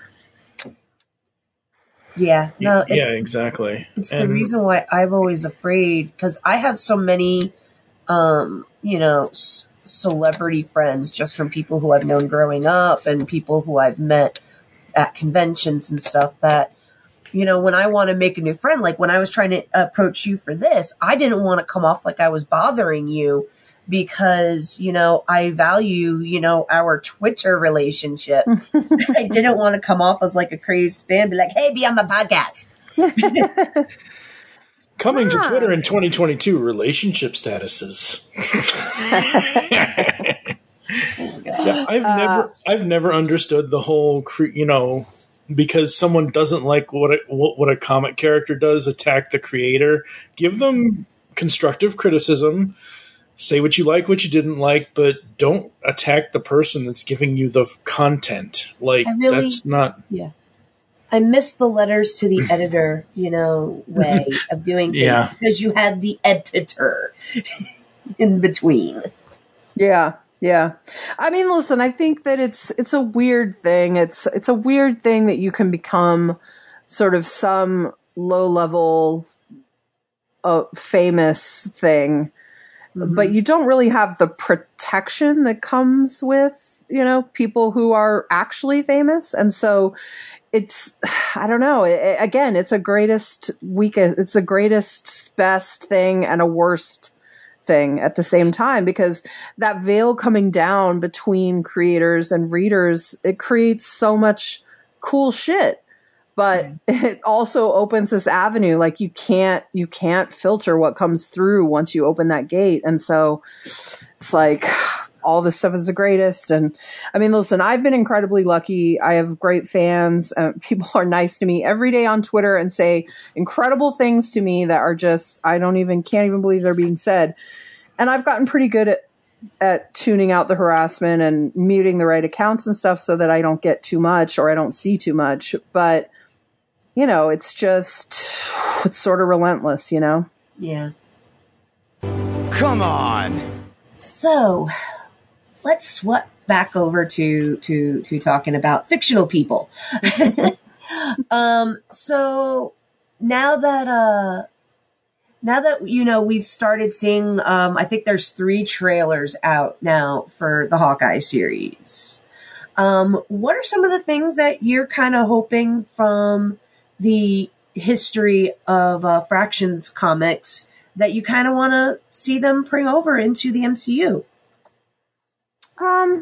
yeah, no, it's, yeah, exactly. it's the And- reason why I'm always afraid because I have so many, um, you know, s- celebrity friends just from people who I've known growing up and people who I've met at conventions and stuff that, you know, when I want to make a new friend, like when I was trying to approach you for this, I didn't want to come off like I was bothering you because, you know, I value, you know, our Twitter relationship. I didn't want to come off as like a crazed fan, be like, hey, be on my podcast. Coming to Ah. Twitter in twenty twenty-two, relationship statuses. Yeah, I've never, I've never understood the whole, cre- you know, because someone doesn't like what a, what, what a comic character does, attack the creator. Give them constructive criticism. Say what you like, what you didn't like, but don't attack the person that's giving you the content. Like I really- that's not. Yeah. I miss the letters to the editor, you know, way of doing things Yeah. because you had the editor in between. Yeah, yeah. I mean, listen, I think that it's it's a weird thing. It's it's a weird thing that you can become sort of some low level uh, famous thing, but you don't really have the protection that comes with, you know, people who are actually famous. And so it's, I don't know. It, again, it's a greatest weakest, it's a greatest best thing and a worst thing at the same time, because that veil coming down between creators and readers, it creates so much cool shit. But it also opens this avenue. Like you can't, you can't filter what comes through once you open that gate. And so it's like all this stuff is the greatest. And I mean, listen, I've been incredibly lucky. I have great fans. Uh, people are nice to me every day on Twitter and say incredible things to me that are just, I don't even, can't even believe they're being said. And I've gotten pretty good at, at tuning out the harassment and muting the right accounts and stuff so that I don't get too much or I don't see too much. But you know, it's just, it's sort of relentless, you know? Yeah. Come on! So let's swap back over to, to, to talking about fictional people. um, so now that, uh, now that, you know, we've started seeing, um, I think there's three trailers out now for the Hawkeye series. Um, what are some of the things that you're kind of hoping from the history of uh, Fractions comics that you kind of want to see them bring over into the M C U? Um,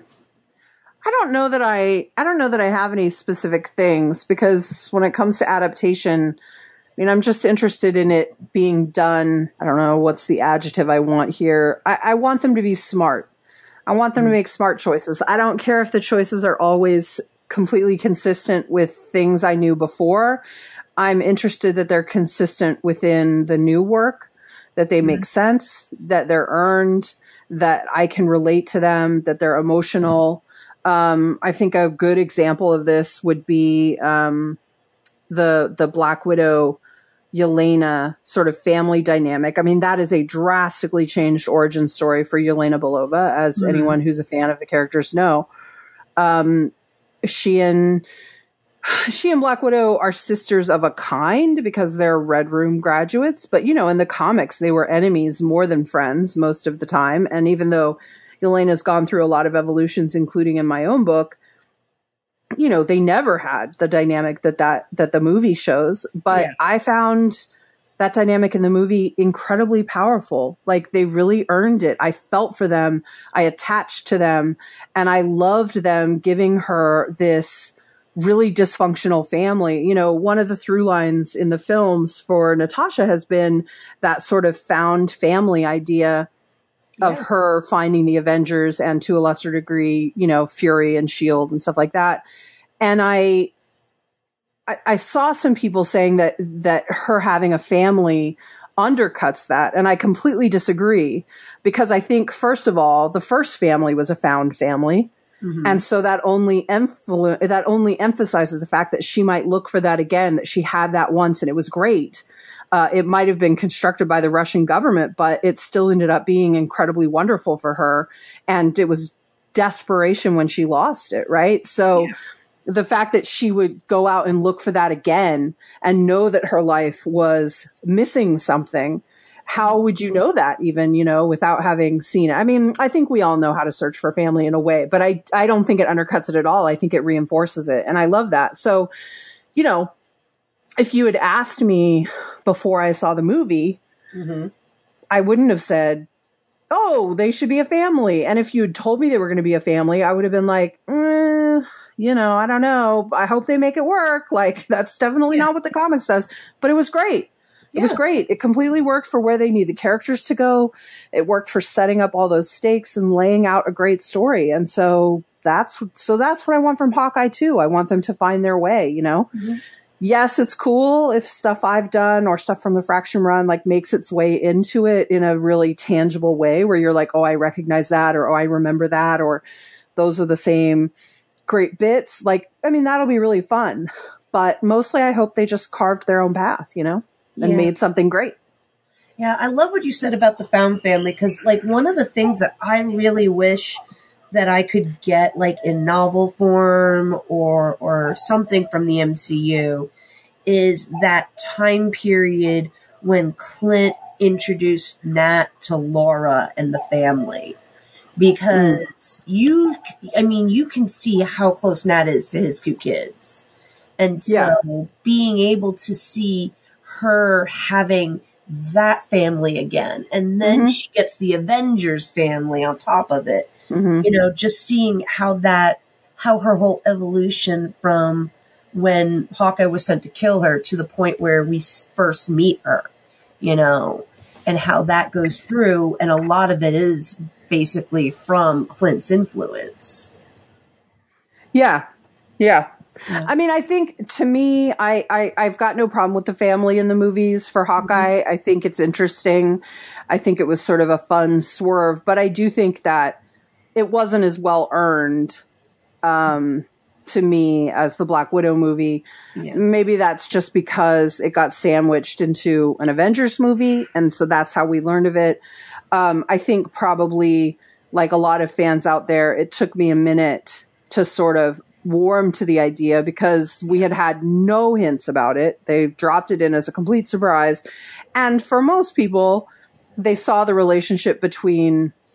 I don't know that I, I don't know that I have any specific things, because when it comes to adaptation, I mean, I'm just interested in it being done. I don't know what's the adjective I want here. I, I want them to be smart. I want them mm. to make smart choices. I don't care if the choices are always completely consistent with things I knew before. I'm interested that they're consistent within the new work, that they mm. make sense, that they're earned, that I can relate to them, that they're emotional. Um, I think a good example of this would be um, the the Black Widow Yelena sort of family dynamic. I mean, that is a drastically changed origin story for Yelena Belova, as mm-hmm. anyone who's a fan of the characters know. Um, she and she and Black Widow are sisters of a kind because they're Red Room graduates. But, you know, in the comics, they were enemies more than friends most of the time. And even though Yelena's gone through a lot of evolutions, including in my own book, you know, they never had the dynamic that that, that the movie shows. But yeah. I found that dynamic in the movie incredibly powerful. Like, they really earned it. I felt for them. I attached to them. And I loved them giving her this really dysfunctional family. You know, one of the through lines in the films for Natasha has been that sort of found family idea of yeah. her finding the Avengers and, to a lesser degree, you know, Fury and S H I E L D and stuff like that. And I, I, I saw some people saying that, that her having a family undercuts that. And I completely disagree, because I think, first of all, the first family was a found family. Mm-hmm. And so that only influ- that only emphasizes the fact that she might look for that again, that she had that once and it was great. Uh, it might have been constructed by the Russian government, but it still ended up being incredibly wonderful for her. And it was desperation when she lost it, right? So yeah. the fact that she would go out and look for that again and know that her life was missing something, how would you know that even, you know, without having seen it? I mean, I think we all know how to search for family in a way, but I, I don't think it undercuts it at all. I think it reinforces it. And I love that. So, you know, if you had asked me before I saw the movie, mm-hmm. I wouldn't have said, oh, they should be a family. And if you had told me they were going to be a family, I would have been like, eh, you know, I don't know. I hope they make it work. Like, that's definitely yeah. not what the comic says, but it was great. It yeah. was great. It completely worked for where they need the characters to go. It worked for setting up all those stakes and laying out a great story. And so that's, so that's what I want from Hawkeye too. I want them to find their way, you know? Mm-hmm. Yes, it's cool if stuff I've done or stuff from the Fraction Run like makes its way into it in a really tangible way where you're like, oh, I recognize that, or oh, I remember that, or those are the same great bits. Like, I mean, that'll be really fun. But mostly I hope they just carved their own path, you know? And yeah. made something great. Yeah, I love what you said about the found family, because like one of the things that I really wish that I could get like in novel form or or something from the M C U is that time period when Clint introduced Nat to Laura and the family. Because mm. you, I mean, you can see how close Nat is to his two kids. And so yeah. being able to see her having that family again, and then mm-hmm. she gets the Avengers family on top of it. Mm-hmm. You know, just seeing how that, how her whole evolution from when Hawkeye was sent to kill her to the point where we first meet her, you know, and how that goes through. And a lot of it is basically from Clint's influence. Yeah. Yeah. Yeah. I mean, I think to me, I, I, I've got no problem with the family in the movies for Hawkeye. Mm-hmm. I think it's interesting. I think it was sort of a fun swerve, but I do think that it wasn't as well earned um, to me as the Black Widow movie. Yeah. Maybe that's just because it got sandwiched into an Avengers movie, and so that's how we learned of it. Um, I think probably, like a lot of fans out there, it took me a minute to sort of warm to the idea because we had had no hints about it. They dropped it in as a complete surprise. And for most people, they saw the relationship between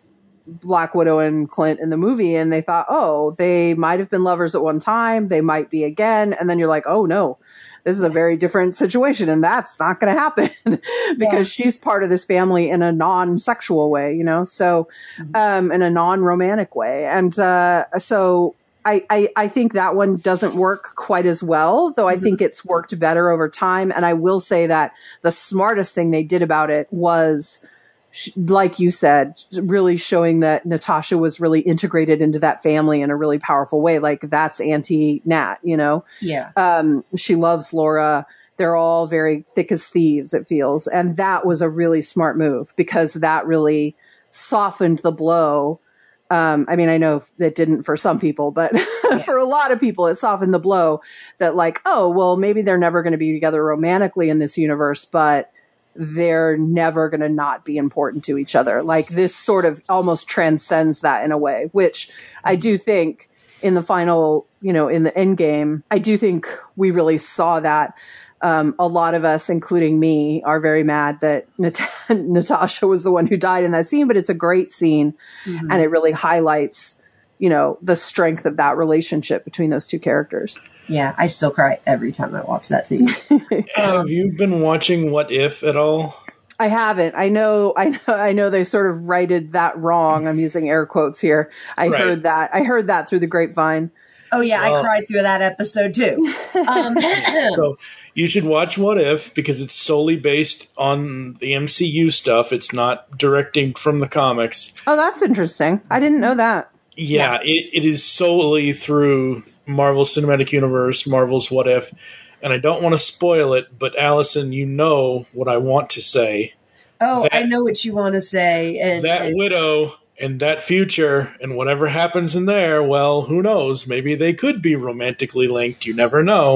Black Widow and Clint in the movie, and they thought, oh, they might have been lovers at one time, they might be again, and then you're like, oh no, this is a very different situation, and that's not going to happen because yeah. she's part of this family in a non-sexual way, you know, so um, in a non-romantic way, and uh, so I, I I think that one doesn't work quite as well, though I mm-hmm. think it's worked better over time, and I will say that the smartest thing they did about it was, like you said, really showing that Natasha was really integrated into that family in a really powerful way. Like, that's Auntie Nat, you know? Yeah. Um, she loves Laura. They're all very thick as thieves, it feels. And that was a really smart move because that really softened the blow. Um, I mean, I know it didn't for some people, but yeah. for a lot of people, it softened the blow that, like, oh, well, maybe they're never going to be together romantically in this universe, but they're never going to not be important to each other. Like, this sort of almost transcends that in a way, which I do think in the final, you know, in the end game, I do think we really saw that. Um, a lot of us, including me, are very mad that Nat- Natasha was the one who died in that scene, but it's a great scene mm-hmm. and it really highlights, you know, the strength of that relationship between those two characters. Yeah, I still cry every time I watch that scene. Have you been watching What If at all? I haven't. I know, I know, I know they sort of righted that wrong. I'm using air quotes here. I right. heard that. I heard that through the grapevine. Oh yeah, well, I cried through that episode too. Um, so you should watch What If because it's solely based on the M C U stuff. It's not directing from the comics. Oh, that's interesting. I didn't know that. Yeah, yes. it, it is solely through Marvel Cinematic Universe, Marvel's What If. And I don't want to spoil it, but Allison, you know what I want to say. Oh, that, I know what you want to say. And, that and, widow and that future and whatever happens in there, well, who knows? Maybe they could be romantically linked. You never know.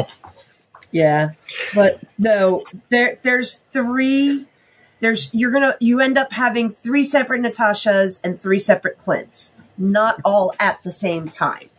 Yeah, but no, there there's three. There's you're gonna you end up having three separate Natashas and three separate Clints. Not all at the same time.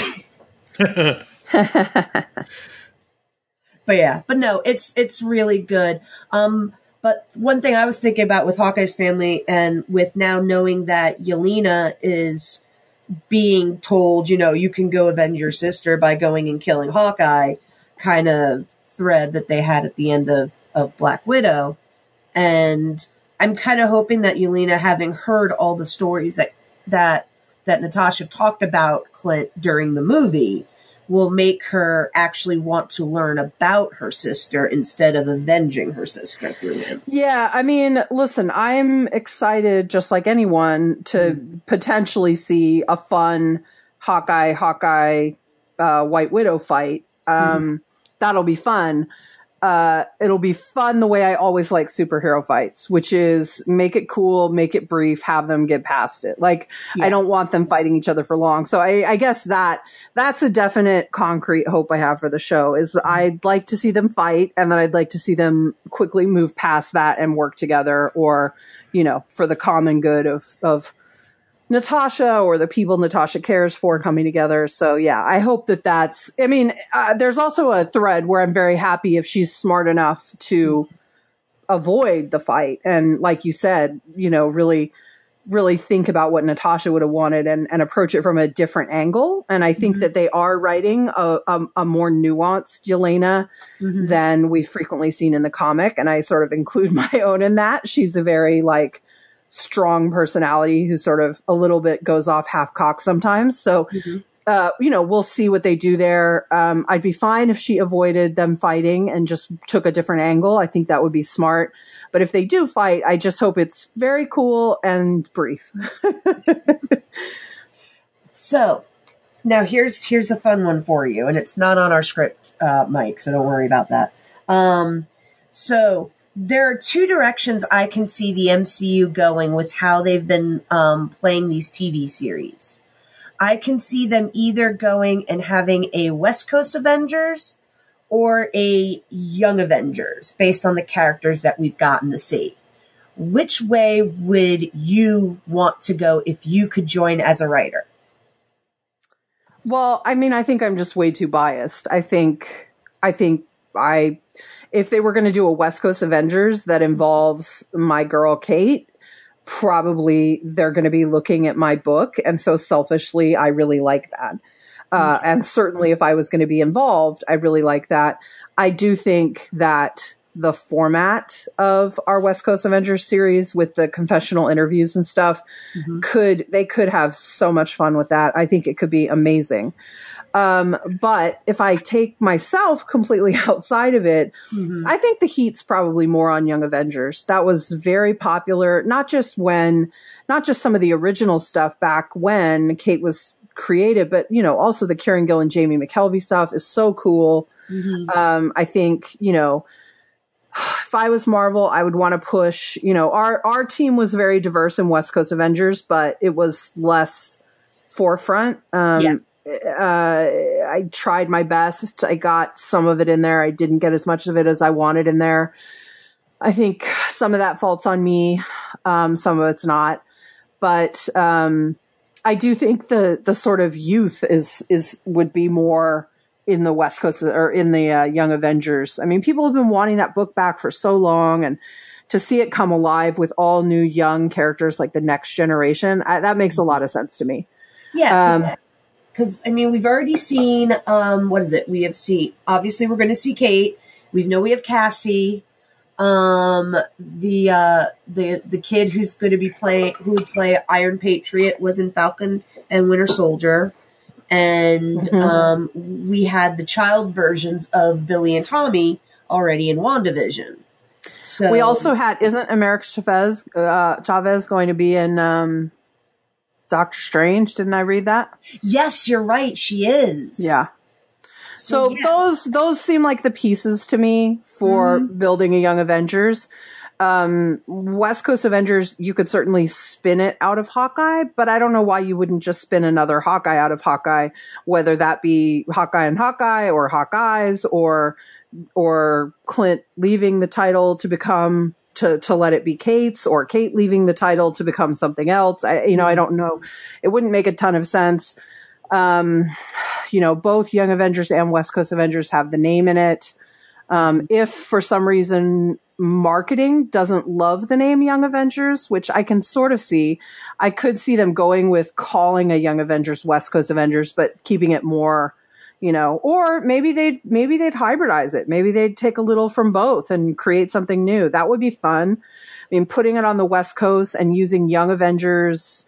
But yeah, but no, it's it's really good. Um, but one thing I was thinking about with Hawkeye's family and with now knowing that Yelena is being told, you know, you can go avenge your sister by going and killing Hawkeye kind of thread that they had at the end of, of Black Widow. And I'm kind of hoping that Yelena, having heard all the stories that that that Natasha talked about Clint during the movie, will make her actually want to learn about her sister instead of avenging her sister through him. Yeah, I mean, listen, I'm excited, just like anyone, to mm. potentially see a fun Hawkeye, Hawkeye, uh, White Widow fight. Um, mm. That'll be fun. Uh, it'll be fun the way I always like superhero fights, which is make it cool, make it brief, have them get past it. Like, yeah. I don't want them fighting each other for long. So I, I guess that that's a definite concrete hope I have for the show is mm-hmm. I'd like to see them fight and then I'd like to see them quickly move past that and work together or, you know, for the common good of, of Natasha or the people Natasha cares for coming together. So yeah, I hope that that's, I mean, uh, there's also a thread where I'm very happy if she's smart enough to avoid the fight. And like you said, you know, really, really think about what Natasha would have wanted and, and approach it from a different angle. And I think mm-hmm. that they are writing a, a, a more nuanced Yelena mm-hmm. than we've frequently seen in the comic. And I sort of include my own in that. She's a very like, strong personality who sort of a little bit goes off half cock sometimes. So, mm-hmm. uh, you know, we'll see what they do there. Um, I'd be fine if she avoided them fighting and just took a different angle. I think that would be smart. But if they do fight, I just hope it's very cool and brief. So now here's, here's a fun one for you. And it's not on our script, uh, Mike, so don't worry about that. Um, so there are two directions I can see the M C U going with how they've been um, playing these T V series. I can see them either going and having a West Coast Avengers or a Young Avengers based on the characters that we've gotten to see. Which way would you want to go if you could join as a writer? Well, I mean, I think I'm just way too biased. I think, I think I... If they were going to do a West Coast Avengers that involves my girl Kate, probably they're going to be looking at my book. And so selfishly, I really like that. Uh, and certainly if I was going to be involved, I really like that. I do think that the format of our West Coast Avengers series with the confessional interviews and stuff mm-hmm. could, they could have so much fun with that. I think it could be amazing. Um, but if I take myself completely outside of it, mm-hmm. I think the heat's probably more on Young Avengers. That was very popular, not just when, not just some of the original stuff back when Kate was created, but, you know, also the Kieran Gill and Jamie McKelvey stuff is so cool. Mm-hmm. Um, I think, you know, if I was Marvel, I would want to push, you know, our, our team was very diverse in West Coast Avengers, but it was less forefront. Um, yeah. Uh, I tried my best. I got some of it in there. I didn't get as much of it as I wanted in there. I think some of that fault's on me. Um, some of it's not, but, um, I do think the, the sort of youth is, is, would be more in the West Coast or in the uh, Young Avengers. I mean, people have been wanting that book back for so long, and to see it come alive with all new young characters like the next generation, I, that makes a lot of sense to me. Yeah. Because, um, I mean, we've already seen, um, what is it? We have seen, obviously we're going to see Kate. We know we have Cassie. Um, the, uh, the, the kid who's going to be playing, who would play Iron Patriot was in Falcon and Winter Soldier. And, mm-hmm. um, we had the child versions of Billy and Tommy already in WandaVision. So we also had, isn't America Chavez, uh, Chavez going to be in, um, Doctor Strange? Didn't I read that? Yes, you're right. She is. Yeah. So, so yeah. those, those seem like the pieces to me for mm-hmm. building a Young Avengers. Um, West Coast Avengers, you could certainly spin it out of Hawkeye, but I don't know why you wouldn't just spin another Hawkeye out of Hawkeye, whether that be Hawkeye and Hawkeye or Hawkeyes or, or Clint leaving the title to become, to, to let it be Kate's, or Kate leaving the title to become something else. I, you know, I don't know. It wouldn't make a ton of sense. Um, you know, both Young Avengers and West Coast Avengers have the name in it. Um, if for some reason marketing doesn't love the name Young Avengers, which I can sort of see, I could see them going with calling a Young Avengers West Coast Avengers, but keeping it more, you know, or maybe they'd, maybe they'd hybridize it. Maybe they'd take a little from both and create something new. That would be fun. I mean, putting it on the West Coast and using Young Avengers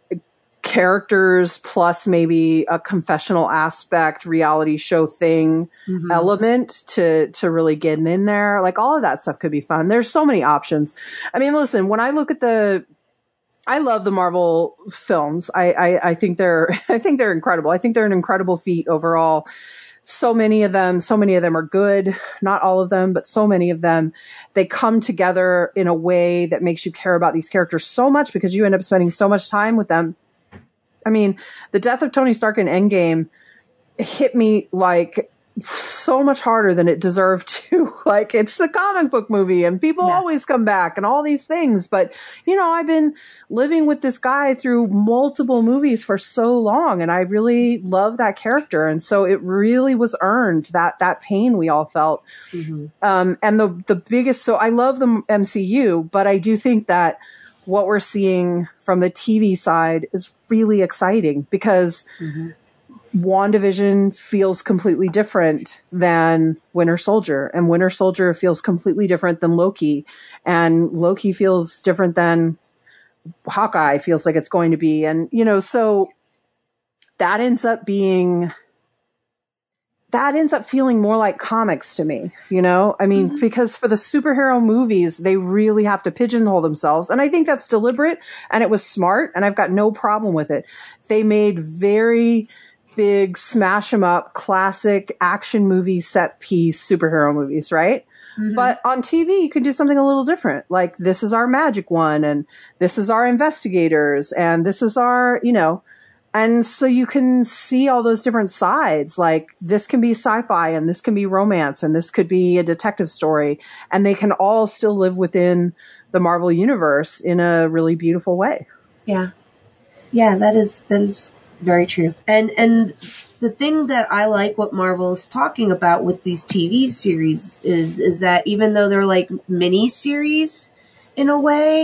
characters plus maybe a confessional aspect, reality show thing mm-hmm. element to, to really get in there. Like all of that stuff could be fun. There's so many options. I mean, listen, when I look at the, I love the Marvel films. I, I, I think they're, I think they're incredible. I think they're an incredible feat overall. So many of them, so many of them are good. Not all of them, but so many of them, they come together in a way that makes you care about these characters so much because you end up spending so much time with them. I mean, the death of Tony Stark in Endgame hit me like so much harder than it deserved to. Like, it's a comic book movie and people yeah. always come back and all these things. But, you know, I've been living with this guy through multiple movies for so long and I really love that character. And so it really was earned, that, that pain we all felt. Mm-hmm. Um, and the, the biggest, so I love the M C U, but I do think that what we're seeing from the T V side is really exciting because mm-hmm. WandaVision feels completely different than Winter Soldier, and Winter Soldier feels completely different than Loki, and Loki feels different than Hawkeye feels like it's going to be. And, you know, so that ends up being, that ends up feeling more like comics to me, you know? I mean, mm-hmm. because for the superhero movies, they really have to pigeonhole themselves. And I think that's deliberate and it was smart and I've got no problem with it. They made very big smash 'em up classic action movie set piece superhero movies, right? Mm-hmm. But on T V, you could do something a little different. Like, this is our magic one and this is our investigators and this is our, you know, and so you can see all those different sides. Like, this can be sci-fi and this can be romance and this could be a detective story. And they can all still live within the Marvel universe in a really beautiful way. Yeah. Yeah, that is, that is very true. And, and the thing that I like what Marvel is talking about with these T V series is, is that even though they're like mini series in a way,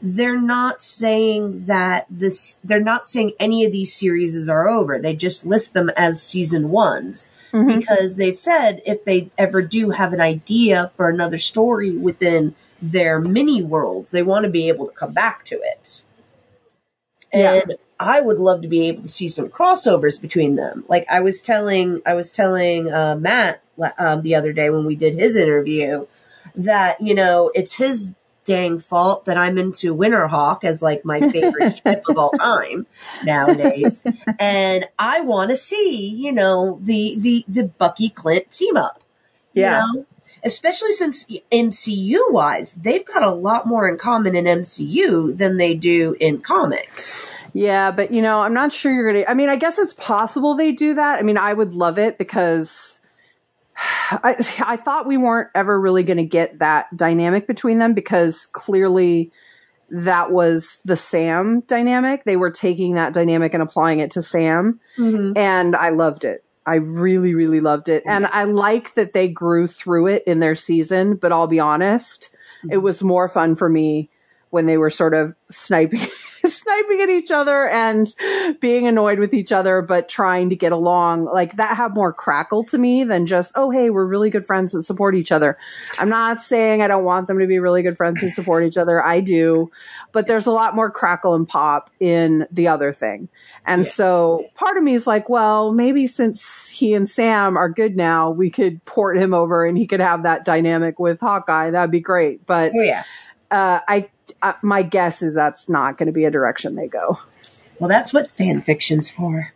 they're not saying that this, they're not saying any of these series are over. They just list them as season ones. Mm-hmm. Because they've said if they ever do have an idea for another story within their mini worlds, they want to be able to come back to it. And yeah. I would love to be able to see some crossovers between them. Like I was telling, I was telling uh, Matt um, the other day when we did his interview that, you know, it's his dang fault that I'm into Winterhawk as like my favorite ship of all time nowadays. And I want to see, you know, the, the, the Bucky Clint team up. Yeah. You know? Especially since M C U wise, they've got a lot more in common in M C U than they do in comics. Yeah, but you know, I'm not sure you're going to, I mean, I guess it's possible they do that. I mean, I would love it because I, I thought we weren't ever really going to get that dynamic between them because clearly that was the Sam dynamic. They were taking that dynamic and applying it to Sam. Mm-hmm. And I loved it. I really, really loved it. And I like that they grew through it in their season, but I'll be honest, mm-hmm. it was more fun for me when they were sort of sniping, sniping at each other and being annoyed with each other, but trying to get along. Like that had more crackle to me than just, oh, hey, we're really good friends that support each other. I'm not saying I don't want them to be really good friends who support each other. I do, but there's a lot more crackle and pop in the other thing. And yeah. so part of me is like, well, maybe since he and Sam are good now, we could port him over and he could have that dynamic with Hawkeye. That'd be great. But oh, yeah. uh, I, Uh, my guess is that's not going to be a direction they go. Well, that's what fan fiction's for.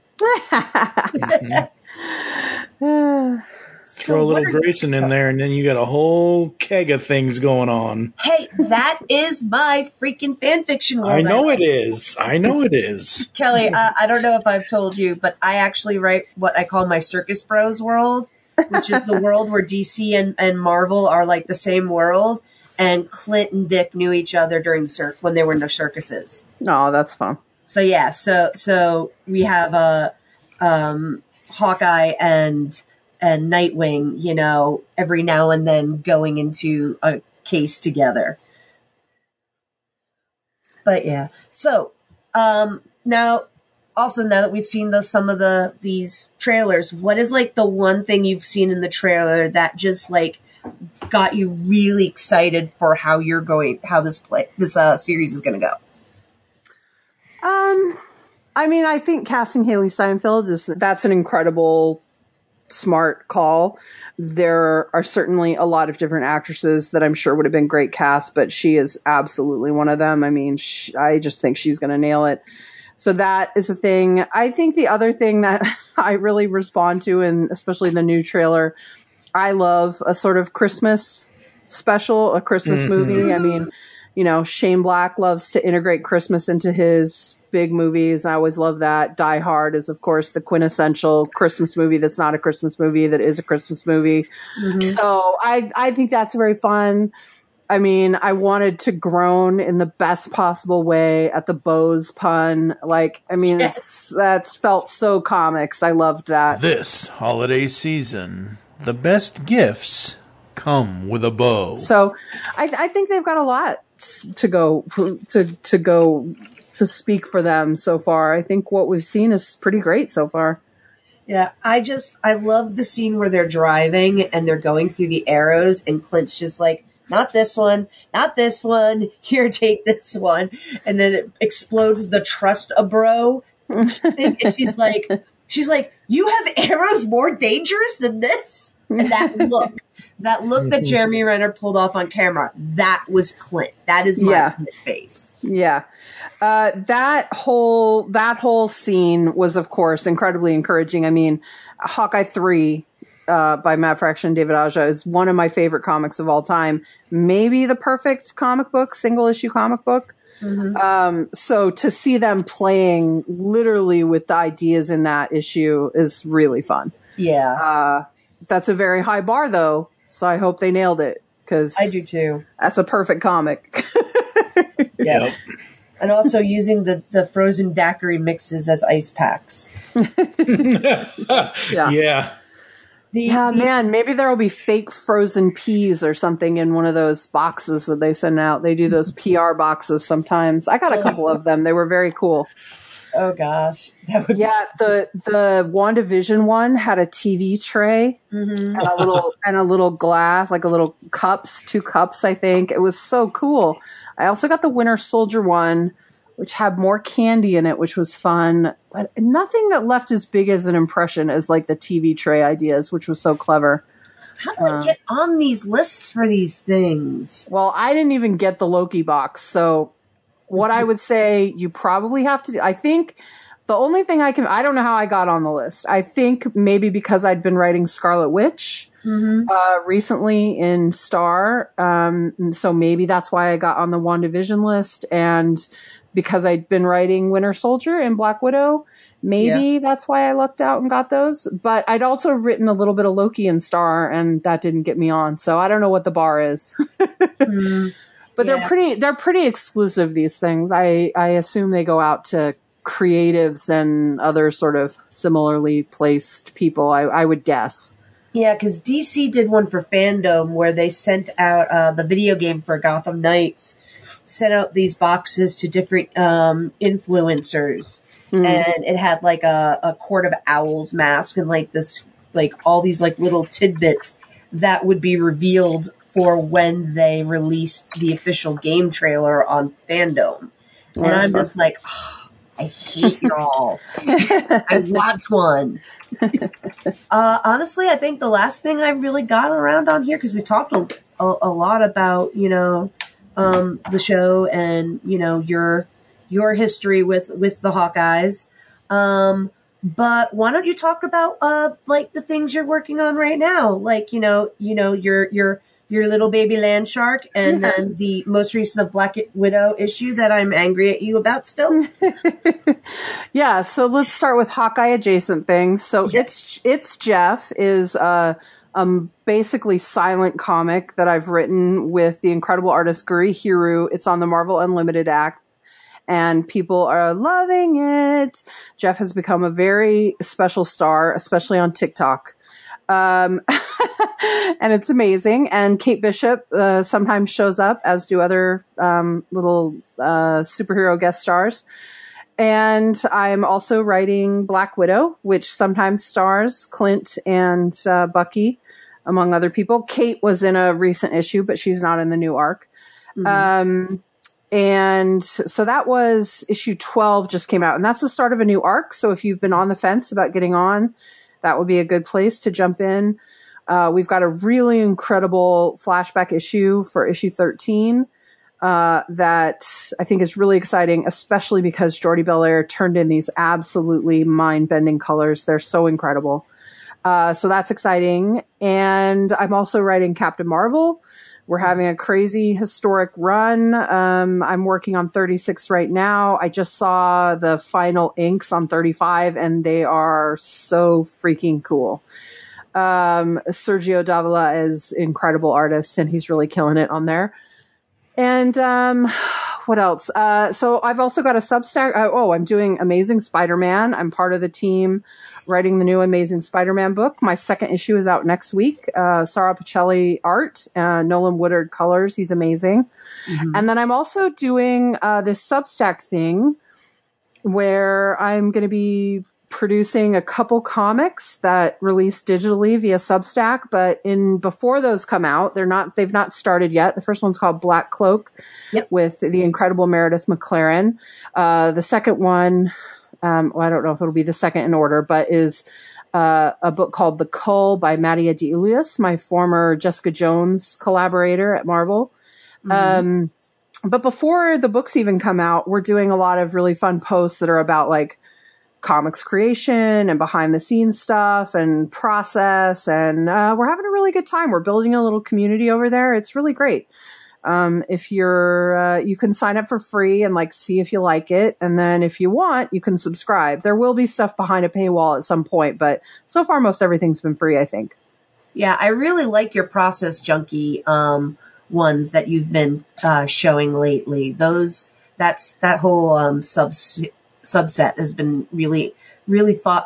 So Throw a little Grayson in there, and then you got a whole keg of things going on. Hey, that is my freaking fan fiction world. I know it is. I know it is. Kelly, uh, I don't know if I've told you, but I actually write what I call my Circus Bros world, which is the world where D C and, and Marvel are like the same world. And Clint and Dick knew each other during the circ when they were in the circuses. Oh, that's fun. So yeah, so so we have a uh, um, Hawkeye and and Nightwing, you know, every now and then going into a case together. But yeah, so um, now also now that we've seen the some of the these trailers, what is like the one thing you've seen in the trailer that just like got you really excited for how you're going, how this play, this uh, series is going to go? Um, I mean, I think casting Haley Steinfeld is, that's an incredible, smart call. There are certainly a lot of different actresses that I'm sure would have been great cast, but she is absolutely one of them. I mean, she, I just think she's going to nail it. So that is a thing. I think the other thing that I really respond to, and especially the new trailer, I love a sort of Christmas special, a Christmas mm-hmm. movie. I mean, you know, Shane Black loves to integrate Christmas into his big movies. I always love that. Die Hard is, of course, the quintessential Christmas movie that's not a Christmas movie, that is a Christmas movie. Mm-hmm. So I, I think that's very fun. I mean, I wanted to groan in the best possible way at the Bose pun. Like, I mean, yes. it's, that's felt so comics. I loved that. This holiday season, the best gifts come with a bow. So I, I think they've got a lot to go to to go to speak for them so far. I think what we've seen is pretty great so far. Yeah, I just I love the scene where they're driving and they're going through the arrows and Clint's just like, not this one, not this one. Here, take this one, and then it explodes the trust a bro. And she's like, she's like, you have arrows more dangerous than this. And that look, that look that Jeremy Renner pulled off on camera, that was Clint. That is my yeah. Clint face. Yeah. Uh, that whole, that whole scene was, of course, incredibly encouraging. I mean, Hawkeye three, uh, by Matt Fraction and David Aja is one of my favorite comics of all time. Maybe the perfect comic book, single issue comic book. Mm-hmm. Um, so to see them playing literally with the ideas in that issue is really fun. Yeah. Uh, that's a very high bar though. So I hope they nailed it. Cause I do too. That's a perfect comic. Yep. And also using the, the frozen daiquiri mixes as ice packs. yeah. Yeah. The, Yeah, the, man, maybe there will be fake frozen peas or something in one of those boxes that they send out. They do those P R boxes sometimes. I got a couple of them. They were very cool. Oh gosh, that would Yeah, the the WandaVision one had a T V tray mm-hmm. and a little and a little glass, like a little cups, two cups, I think. It was so cool. I also got the Winter Soldier one, which had more candy in it, which was fun, but nothing that left as big as an impression as like the T V tray ideas, which was so clever. How do I Um, get on these lists for these things? Well, I didn't even get the Loki box, so what I would say you probably have to do, I think the only thing I can, I don't know how I got on the list. I think maybe because I'd been writing Scarlet Witch Mm-hmm. uh, recently in Star. Um, so maybe that's why I got on the WandaVision list. And because I'd been writing Winter Soldier and Black Widow, maybe Yeah. that's why I lucked out and got those. But I'd also written a little bit of Loki and Star, and that didn't get me on. So I don't know what the bar is. Mm-hmm. But Yeah. they're pretty they're pretty exclusive, these things. I, I assume they go out to creatives and other sort of similarly placed people, I, I would guess. Yeah, because D C did one for Fandom where they sent out uh, the video game for Gotham Knights, sent out these boxes to different um, influencers, Mm. and it had like a, a Court of Owls mask and like this, like all these like little tidbits that would be revealed for when they released the official game trailer on Fandom. And that's I'm fun. just like, oh, I hate y'all. I want one. Uh, honestly, I think the last thing I really got around on here, because we talked a, a, a lot about, you know, um, the show and, you know, your your history with, with the Hawkeyes. Um, but why don't you talk about, uh, like the things you're working on right now? Like, you know, you know, your, your, your little baby land shark, and Yeah. then the most recent of Black Widow issue that I'm angry at you about still. Yeah, so let's start with Hawkeye adjacent things. So it's it's Jeff is a um basically silent comic that I've written with the incredible artist Guri Hiru. It's on the Marvel Unlimited app, and people are loving it. Jeff has become a very special star, especially on TikTok. Um, and it's amazing. And Kate Bishop uh, sometimes shows up, as do other um, little uh, superhero guest stars. And I'm also writing Black Widow, which sometimes stars Clint and uh, Bucky, among other people. Kate was in a recent issue, but she's not in the new arc. Mhm. Um, and so that was issue twelve just came out, and that's the start of a new arc. So if you've been on the fence about getting on, that would be a good place to jump in. Uh, we've got a really incredible flashback issue for issue thirteen uh, that I think is really exciting, especially because Jordi Belair turned in these absolutely mind-bending colors. They're so incredible. Uh, so that's exciting. And I'm also writing Captain Marvel. We're having a crazy historic run. Um, I'm working on thirty-six right now. I just saw the final inks on thirty-five, and they are so freaking cool. Um, Sergio Davila is an incredible artist, and he's really killing it on there. And um, what else? Uh, so I've also got a Substack. Uh, oh, I'm doing Amazing Spider-Man. I'm part of the team writing the new Amazing Spider-Man book. My second issue is out next week. Uh, Sara Pichelli art, uh, Nolan Woodard colors. He's amazing. Mhm. And then I'm also doing uh, this Substack thing where I'm going to be producing a couple comics that release digitally via Substack, but in before those come out, they're not they've not started yet. The first one's called Black Cloak Yep. with the incredible Meredith McLaren. Uh, the second one, um, well, I don't know if it'll be the second in order, but is uh, a book called The Cull by Mattia De Iuliis, my former Jessica Jones collaborator at Marvel. Mhm. Um, but before the books even come out, we're doing a lot of really fun posts that are about like comics creation and behind the scenes stuff and process. And uh, we're having a really good time. We're building a little community over there. It's really great. Um, if you're, uh, you can sign up for free and like see if you like it. And then if you want, you can subscribe. There will be stuff behind a paywall at some point, but so far most everything's been free, I think. Yeah, I really like your process junkie um, ones that you've been uh, showing lately. Those that's that whole um, sub subset has been really really thought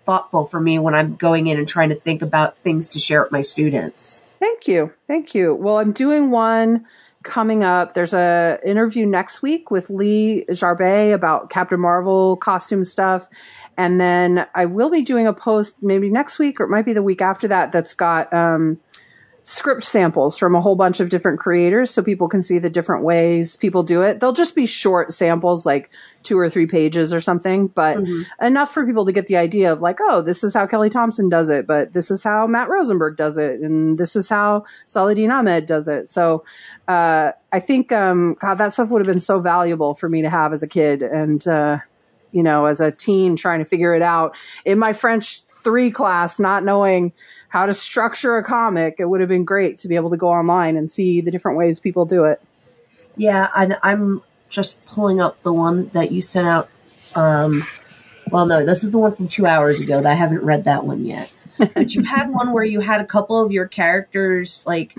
thoughtful for me when I'm going in and trying to think about things to share with my students. Thank you. Thank you. Well, I'm doing one coming up. There's a interview next week with Lee Jarbet about Captain Marvel costume stuff. And then I will be doing a post maybe next week, or it might be the week after that, that's got um, script samples from a whole bunch of different creators so people can see the different ways people do it. They'll just be short samples, like two or three pages or something, but mm-hmm. enough for people to get the idea of like, oh, this is how Kelly Thompson does it, but this is how Matt Rosenberg does it, and this is how Saladin Ahmed does it. So uh, I think, um, God, that stuff would have been so valuable for me to have as a kid and, uh, you know, as a teen trying to figure it out in my French three class, not knowing how to structure a comic. It would have been great to be able to go online and see the different ways people do it. Yeah, and I'm just pulling up the one that you sent out. Um, well, no, this is the one from two hours ago. That I haven't read that one yet. But you had one where you had a couple of your characters, like,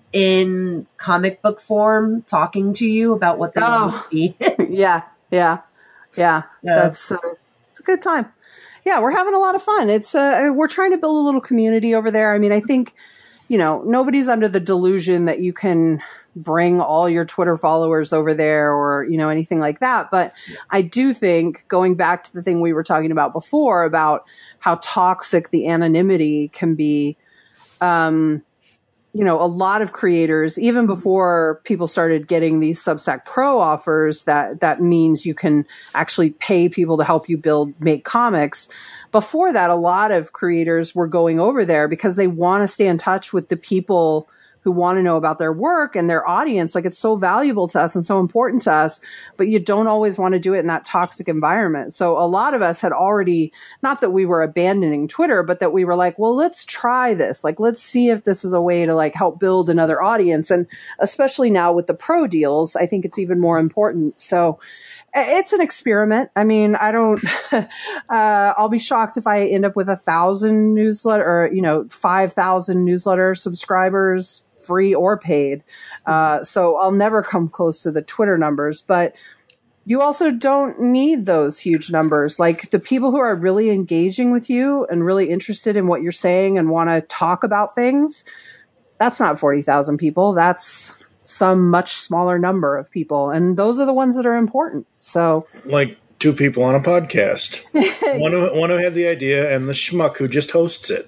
in comic book form talking to you about what they oh. want to be. yeah, yeah, yeah. Yeah. That's uh, it's a good time. Yeah, we're having a lot of fun. It's uh, we're trying to build a little community over there. I mean, I think, you know, nobody's under the delusion that you can bring all your Twitter followers over there or, you know, anything like that. But I do think, going back to the thing we were talking about before about how toxic the anonymity can be, um, you know, a lot of creators, even before people started getting these Substack Pro offers, that, that means you can actually pay people to help you build, make comics. Before that, a lot of creators were going over there because they want to stay in touch with the people who want to know about their work and their audience. Like, it's so valuable to us and so important to us, but you don't always want to do it in that toxic environment. So a lot of us had already, not that we were abandoning Twitter, but that we were like, well, let's try this. Like, let's see if this is a way to like help build another audience. And especially now with the pro deals, I think it's even more important. So it's an experiment. I mean, I don't, uh, I'll be shocked if I end up with a thousand newsletter or, you know, five thousand newsletter subscribers, free or paid. Uh, so I'll never come close to the Twitter numbers, but you also don't need those huge numbers. Like, the people who are really engaging with you and really interested in what you're saying and want to talk about things, that's not forty thousand people. That's some much smaller number of people. And those are the ones that are important. So, like two people on a podcast, one who, one who had the idea and the schmuck who just hosts it.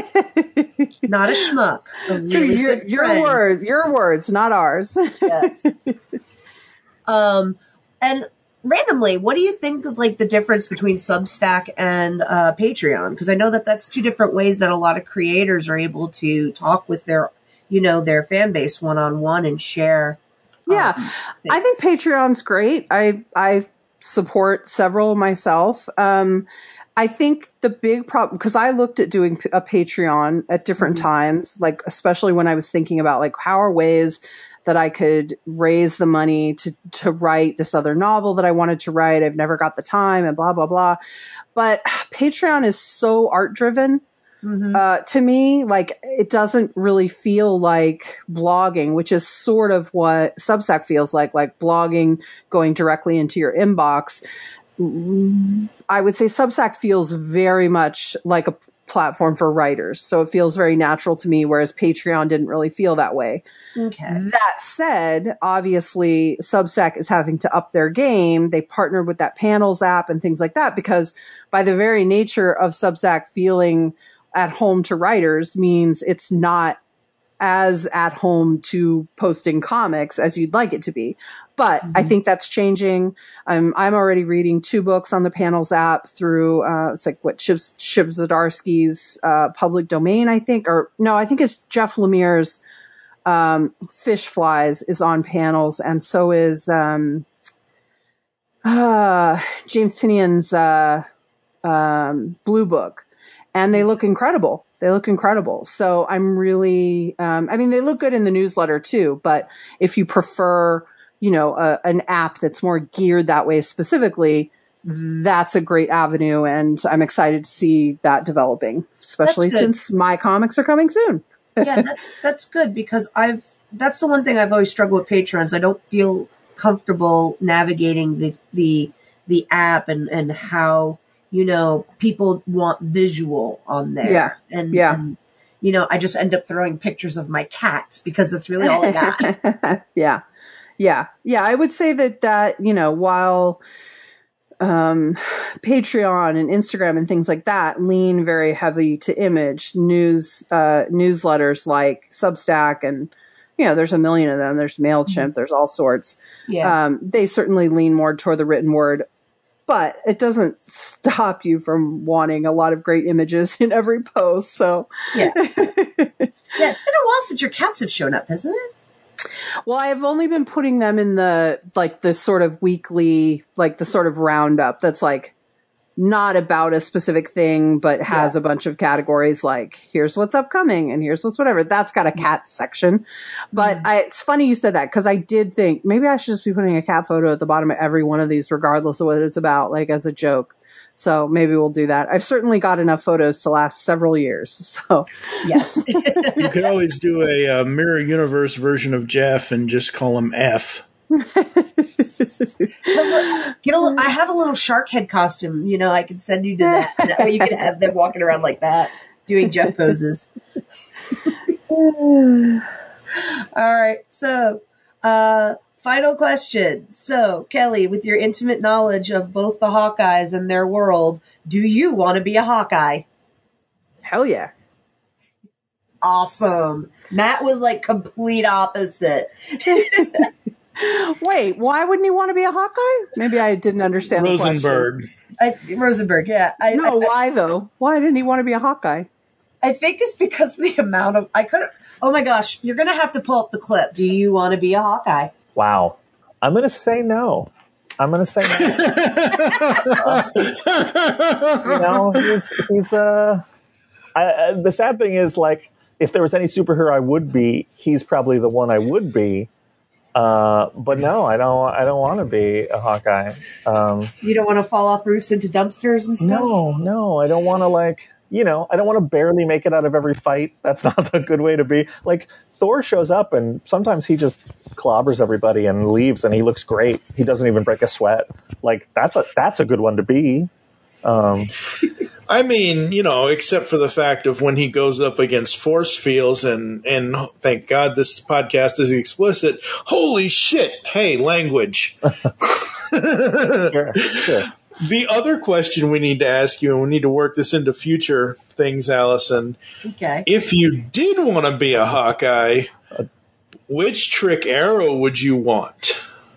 Not a schmuck. A really so your, your words, your words, not ours. Yes. um, and randomly, what do you think of like the difference between Substack and uh, Patreon? Because I know that that's two different ways that a lot of creators are able to talk with their, you know, their fan base one-on-one and share. Yeah. Um, I think Patreon's great. I, I support several myself. Um, I think the big problem, because I looked at doing a Patreon at different mm-hmm. times, like especially when I was thinking about like how are ways that I could raise the money to, to write this other novel that I wanted to write. I've never got the time and blah, blah, blah. But Patreon is so art driven. Mm-hmm. Uh, to me, like, it doesn't really feel like blogging, which is sort of what Substack feels like, like blogging going directly into your inbox. I would say Substack feels very much like a platform for writers. So it feels very natural to me, whereas Patreon didn't really feel that way. Okay. That said, obviously Substack is having to up their game. They partnered with that Panels app and things like that, because by the very nature of Substack feeling at home to writers means it's not as at home to posting comics as you'd like it to be. But mm-hmm. I think that's changing. I'm, I'm already reading two books on the Panels app through, uh, it's like what Chip, Chip Zdarsky's, uh, Public Domain, I think, or no, I think it's Jeff Lemire's, um, Fish Flies is on Panels. And so is, um, uh, James Tinian's, uh, um, Blue Book. And they look incredible. They look incredible. So I'm really, um, I mean, they look good in the newsletter too, but if you prefer, you know, a, an app that's more geared that way specifically, that's a great avenue. And I'm excited to see that developing, especially since my comics are coming soon. Yeah, that's, that's good, because I've, that's the one thing I've always struggled with Patreons. I don't feel comfortable navigating the, the, the app and, and how you know, people want visual on there. Yeah. And, Yeah. and, you know, I just end up throwing pictures of my cats because that's really all I got. yeah. Yeah. Yeah. I would say that, that, you know, while, um, Patreon and Instagram and things like that lean very heavily to image, news, uh, newsletters like Substack, and, you know, there's a million of them. There's MailChimp, mm-hmm. there's all sorts. Yeah. Um, they certainly lean more toward the written word, but it doesn't stop you from wanting a lot of great images in every post. So yeah, yeah, it's been a while since your cats have shown up, hasn't it? Well, I've only been putting them in the, like the sort of weekly, like the sort of roundup that's like not about a specific thing, but has yeah. a bunch of categories like here's what's upcoming and here's what's whatever. That's got a cat section. But mm. I, it's funny you said that, because I did think maybe I should just be putting a cat photo at the bottom of every one of these, regardless of what it's about, like as a joke. So maybe we'll do that. I've certainly got enough photos to last several years. So yes, you could always do a uh, mirror universe version of Jeff and just call him F. Get a little, I have a little shark head costume. You know, I can send you to that. You can have them walking around like that, doing Jeff poses. All right. So, uh, final question. So, Kelly, with your intimate knowledge of both the Hawkeyes and their world, do you want to be a Hawkeye? Hell yeah. Awesome. Matt was like complete opposite. Wait, why wouldn't he want to be a Hawkeye? Maybe I didn't understand Rosenberg. the question. I, Rosenberg, yeah. I, no, I, why though? Why didn't he want to be a Hawkeye? I think it's because of the amount of, I could oh my gosh, you're going to have to pull up the clip. Do you want to be a Hawkeye? Wow. I'm going to say no. I'm going to say no. uh, you know, he's, he's uh, I, uh, the sad thing is, like, if there was any superhero I would be, he's probably the one I would be. Uh, but no, I don't. I don't want to be a Hawkeye. Um, you don't want to fall off roofs into dumpsters and stuff. No, no, I don't want to. Like, you know, I don't want to barely make it out of every fight. That's not a good way to be. Like, Thor shows up and sometimes he just clobbers everybody and leaves, and he looks great. He doesn't even break a sweat. Like, that's a that's a good one to be. Um, I mean, you know, except for the fact of when he goes up against force fields, and, and thank God this podcast is explicit. Holy shit. Hey, language. sure, sure. The other question we need to ask you, and we need to work this into future things, Allison. Okay. If you did want to be a Hawkeye, which Trick Arrow would you want?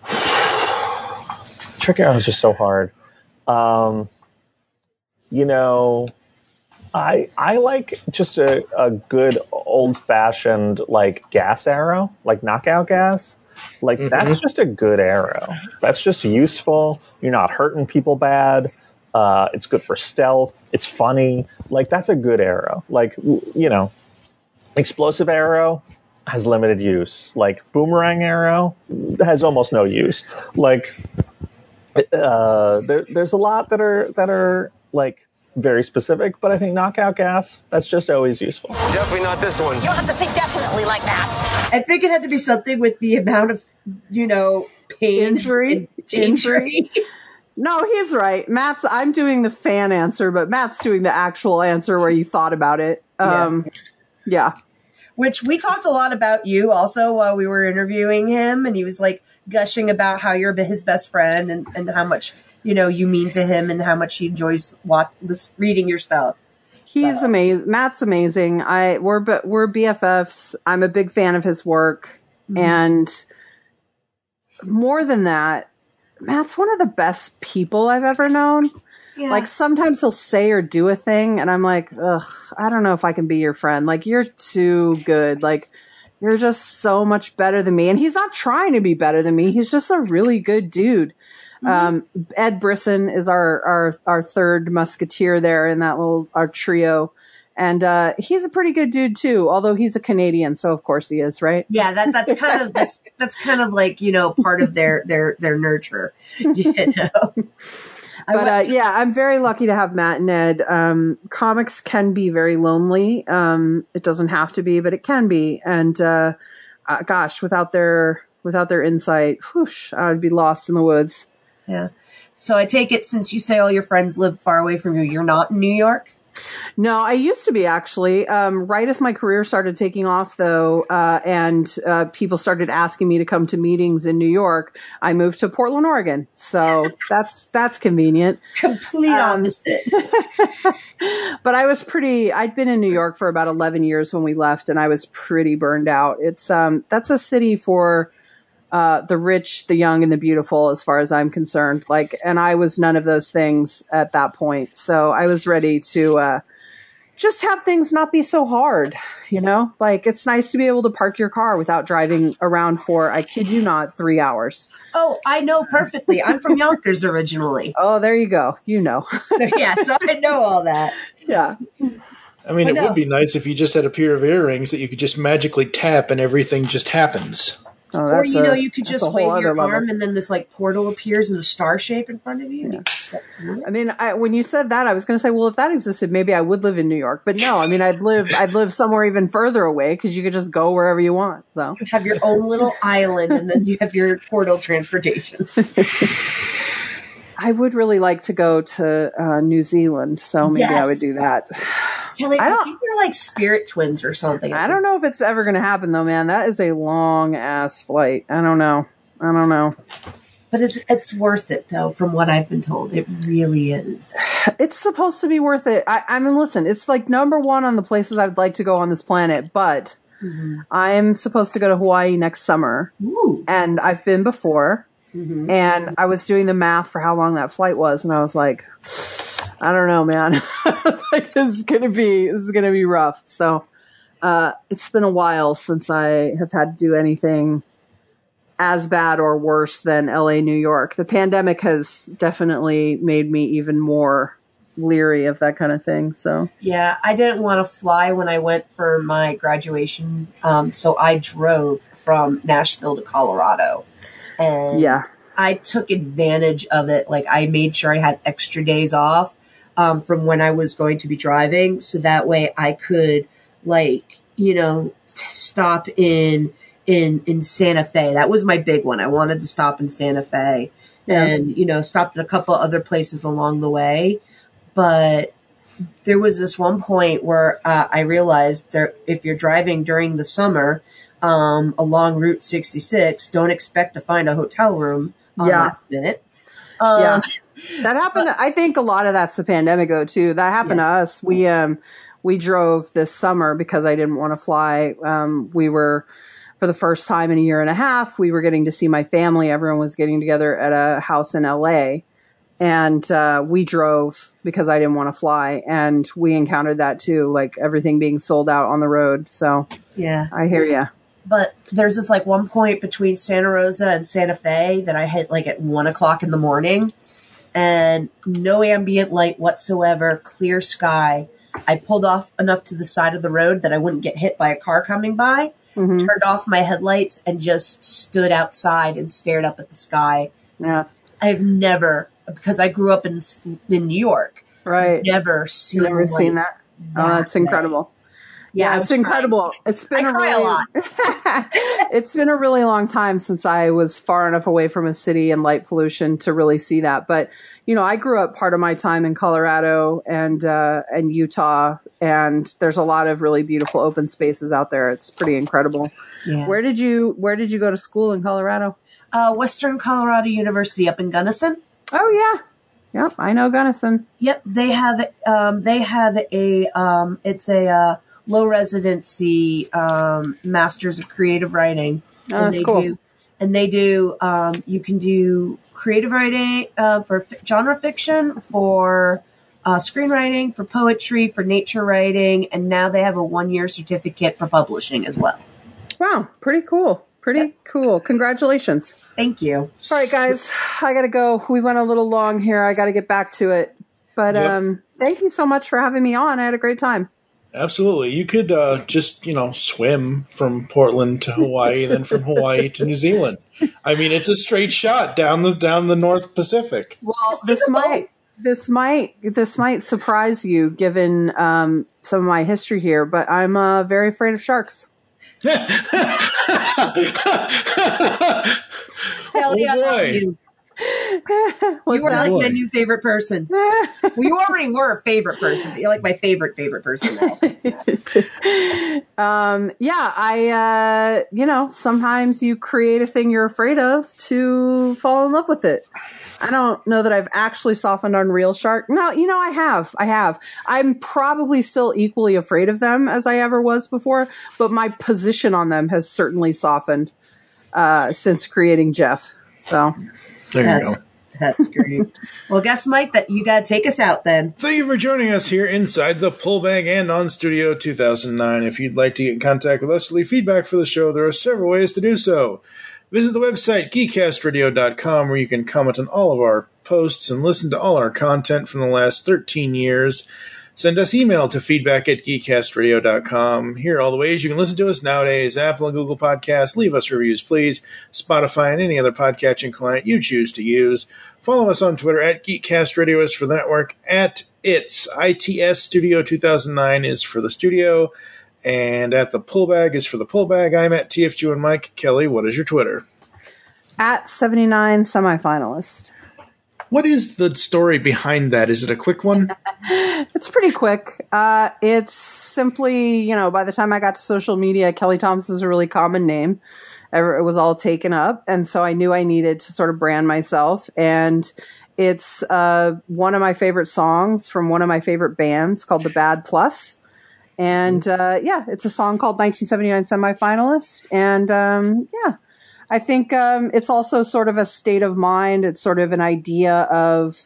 Trick Arrow is just so hard. Um, You know, I I like just a, a good old fashioned like gas arrow, like knockout gas. Like mm-hmm. that's just a good arrow. That's just useful. You're not hurting people bad. Uh, it's good for stealth. It's funny. Like that's a good arrow. Like, you know, explosive arrow has limited use. Like boomerang arrow has almost no use. Like uh, there, there's a lot that are that are. like very specific, but I think knockout gas, that's just always useful. Definitely not this one. You don't have to say definitely like that. I think it had to be something with the amount of, you know, pain. Injury. Injury. No, he's right. Matt's, I'm doing the fan answer, but Matt's doing the actual answer where you thought about it. Um, yeah. yeah. Which we talked a lot about you also while we were interviewing him, and he was like gushing about how you're his best friend and, and how much, you know, you mean to him and how much he enjoys watch, this, reading your stuff. He's so. amazing. Matt's amazing. I we're we're B F Fs. I'm a big fan of his work, mm-hmm. and more than that, Matt's one of the best people I've ever known. Yeah. Like sometimes he'll say or do a thing, and I'm like, ugh, I don't know if I can be your friend. Like you're too good. Like you're just so much better than me. And he's not trying to be better than me. He's just a really good dude. Um, Ed Brisson is our, our, our third musketeer there in that little, our trio. And, uh, he's a pretty good dude too, although he's a Canadian. So of course he is, right? Yeah. That, that's kind of, that's, that's kind of like, you know, part of their, their, their nurture, you know? But, uh, yeah, I'm very lucky to have Matt and Ed. Um, comics can be very lonely. Um, it doesn't have to be, but it can be. And, uh, uh gosh, without their, without their insight, whoosh, I would be lost in the woods. Yeah. So I take it, since you say all your friends live far away from you, you're not in New York? No, I used to be actually. Um, right as my career started taking off, though, uh, and uh, people started asking me to come to meetings in New York, I moved to Portland, Oregon. So that's that's convenient. Complete Um, opposite. But I was pretty. I'd been in New York for about eleven years when we left, and I was pretty burned out. It's um, that's a city for uh, the rich, the young, and the beautiful, as far as I'm concerned. Like, and I was none of those things at that point. So I was ready to uh, just have things not be so hard. You know, like it's nice to be able to park your car without driving around for, I kid you not, three hours. Oh, I know perfectly. I'm from Yonkers originally. Oh, there you go. You know. So, yeah, so I know all that. Yeah. I mean, I it know. would be nice if you just had a pair of earrings that you could just magically tap and everything just happens. Oh, Or, that's you know, a- you could that's just a whole wave other your level. arm and then this like portal appears in a star shape in front of you. And you just step through it. I mean, I, when you said that, I was going to say, well, if that existed, maybe I would live in New York. But no, I mean, I'd live, I'd live somewhere even further away because you could just go wherever you want. So You have your own little island and then you have your portal transportation. I would really like to go to uh, New Zealand. So maybe Yes. I would do that. Kelly, I I, don't- think you're like spirit twins or something. I don't know if it's ever going to happen, though, man. That is a long ass flight. I don't know. I don't know. But it's it's worth it, though, from what I've been told. It really is. It's supposed to be worth it. I, I mean, listen, it's like number one on the places I'd like to go on this planet, but I'm supposed to go to Hawaii next summer. Ooh. And I've been before. And I was doing the math for how long that flight was, and I was like, I don't know, man. Like, this is gonna be this is gonna be rough. So uh, it's been a while since I have had to do anything as bad or worse than L A, New York. The pandemic has definitely made me even more leery of that kind of thing. So Yeah, I didn't want to fly when I went for my graduation, um, so I drove from Nashville to Colorado. And yeah, I took advantage of it. Like, I made sure I had extra days off um, from when I was going to be driving, so that way I could, like, you know, t- stop in in in Santa Fe. That was my big one. I wanted to stop in Santa Fe, Yeah. and you know, stopped at a couple other places along the way. But there was this one point where uh, I realized that if you're driving during the summer um, along Route sixty-six, don't expect to find a hotel room on Yeah. last minute. Um, yeah. That happened. I think a lot of that's the pandemic, though, too. That happened Yeah. to us. We um we drove this summer because I didn't want to fly. Um, we were for the first time in a year and a half. We were getting to see my family. Everyone was getting together at a house in L A, and uh, we drove because I didn't want to fly. And we encountered that too, like everything being sold out on the road. So Yeah. I hear you. But there's this like one point between Santa Rosa and Santa Fe that I hit like at one o'clock in the morning, and no ambient light whatsoever, clear sky. I pulled off enough to the side of the road that I wouldn't get hit by a car coming by, Mhm. turned off my headlights, and just stood outside and stared up at the sky. Yeah. I've never, because I grew up in in New York, Right. never seen Never seen lights that. Oh, that's way. incredible. Yeah, Yeah, I it's was crying. incredible. It's been I a cry a really, lot. it's been a really long time since I was far enough away from a city and light pollution to really see that. But you know, I grew up part of my time in Colorado and uh, and Utah, and there's a lot of really beautiful open spaces out there. It's pretty incredible. Yeah. Where did you Where did you go to school in Colorado? Uh, Western Colorado University up in Gunnison. Oh yeah, yep, I know Gunnison. Yep, they have um, they have a um, it's a uh, low residency um, Masters of Creative Writing. Oh, that's they cool. do, and they do um, you can do creative writing uh, for f- genre fiction, for uh, screenwriting, for poetry, for nature writing, and now they have a one year certificate for publishing as well. Wow, pretty cool. Pretty cool. Congratulations. Thank you. All right, guys, I got to go. We went a little long here. I got to get back to it. But Yep. um, thank you so much for having me on. I had a great time. Absolutely. You could uh, just, you know, swim from Portland to Hawaii, then from Hawaii to New Zealand. I mean, it's a straight shot down the down the North Pacific. Well, Just this take a might boat. this might this might surprise you, given um, some of my history here. But I'm uh, very afraid of sharks. Kelly, Oh, I love boy. you. What's You are that? like my new favorite person. Well, you already were a favorite person, but you're like my favorite favorite person now. um, yeah, I, uh, you know, sometimes you create a thing you're afraid of to fall in love with it. I don't know that I've actually softened on Real Shark. No, you know, I have. I have. I'm probably still equally afraid of them as I ever was before, but my position on them has certainly softened uh, since creating Jeff. So There that's, you go. That's great. Well, guess, Mike, that you got to take us out then. Thank you for joining us here inside the Pullbag and on Studio two thousand nine. If you'd like to get in contact with us to leave feedback for the show, there are several ways to do so. Visit the website, geek cast radio dot com, where you can comment on all of our posts and listen to all our content from the last thirteen years. Send us email to feedback at geek cast radio dot com. Here are all the ways you can listen to us nowadays. Apple and Google Podcasts. Leave us reviews, please. Spotify and any other podcatching client you choose to use. Follow us on Twitter at GeekCastRadio is for the network. At its I T S Studio two thousand nine is for the studio. And at the Pullbag is for the Pullbag. I'm at T F G and Mike. Kelly, what is your Twitter? at seventy-nine semifinalist. What is the story behind that? Is it a quick one? It's pretty quick. Uh, it's simply, you know, by the time I got to social media, Kelly Thompson is a really common name. It was all taken up. And so I knew I needed to sort of brand myself. And it's uh, one of my favorite songs from one of my favorite bands called The Bad Plus. And uh, yeah, it's a song called nineteen seventy-nine Semifinalist. And um, yeah, I think um, it's also sort of a state of mind. It's sort of an idea of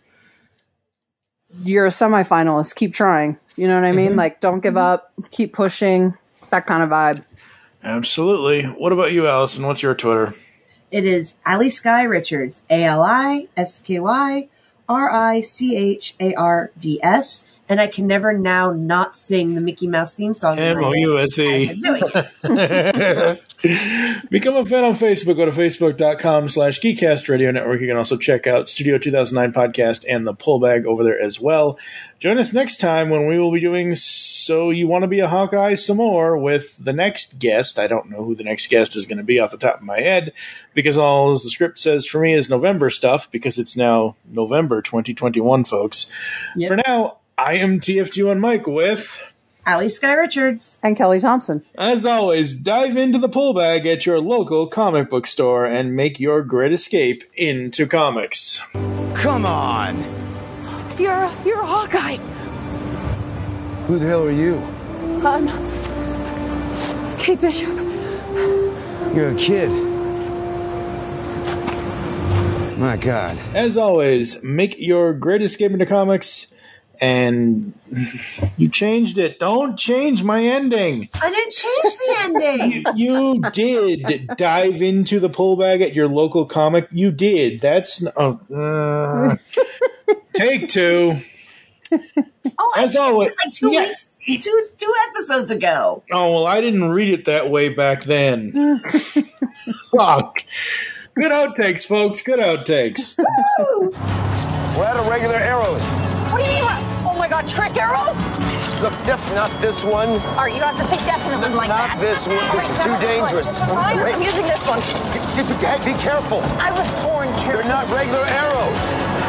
you're a semifinalist, keep trying. You know what I mean? Mm-hmm. Like, don't give up, keep pushing, that kind of vibe. Absolutely. What about you, Allison? What's your Twitter? It is Ali Sky Richards, A L I S K Y R I C H A R D S. And I can never now not sing the Mickey Mouse theme song. M O U S E. Become a fan on Facebook. Go to facebook.com slash Geekcast Radio Network. You can also check out Studio two thousand nine Podcast and the Pullbag over there as well. Join us next time when we will be doing So You Want to Be a Hawkeye some more with the next guest. I don't know who the next guest is going to be off the top of my head because all the script says for me is November stuff because it's now November twenty twenty-one, folks. Yep. For now, I am T F G one Mike with Ali Sky Richards and Kelly Thompson. As always, dive into the Pullbag at your local comic book store and make your great escape into comics. Come on! You're you're a Hawkeye. Who the hell are you? I'm Kate Bishop. You're a kid. My God. As always, make your great escape into comics. And you changed it. Don't change my ending. I didn't change the ending. you, you did dive into the Pullbag at your local comic. You did. That's uh, uh, take two. Oh, As I always, like two yeah. weeks, two two episodes ago. Oh well, I didn't read it that way back then. Fuck. Good outtakes, folks. Good outtakes. We're out of regular arrows. What do you mean? What? Oh my God, trick arrows? Look, yep, not this one. All right, you don't have to say definitely like not that. Not this one. This is too dangerous. Fine, I'm using this one. Get, get, be careful. I was born careful. They're not regular arrows.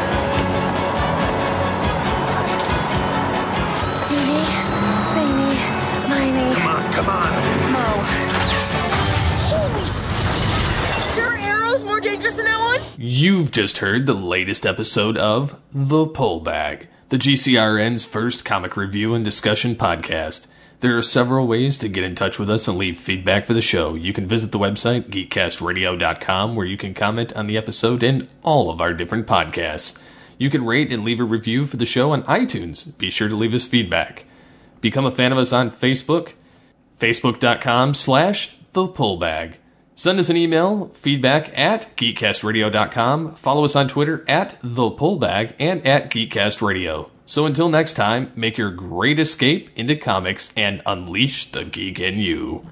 Beanie, Beanie, Miney. Come on, come on. Mo. Holy. Your arrows more dangerous than that one? You've just heard the latest episode of The Pullbag, the G C R N's first comic review and discussion podcast. There are several ways to get in touch with us and leave feedback for the show. You can visit the website, geek cast radio dot com, where you can comment on the episode and all of our different podcasts. You can rate and leave a review for the show on iTunes. Be sure to leave us feedback. Become a fan of us on Facebook, facebook.com slash The Pullbag. Send us an email, feedback at geek cast radio dot com. Follow us on Twitter at The Pullbag and at GeekCastRadio. So until next time, make your great escape into comics and unleash the geek in you.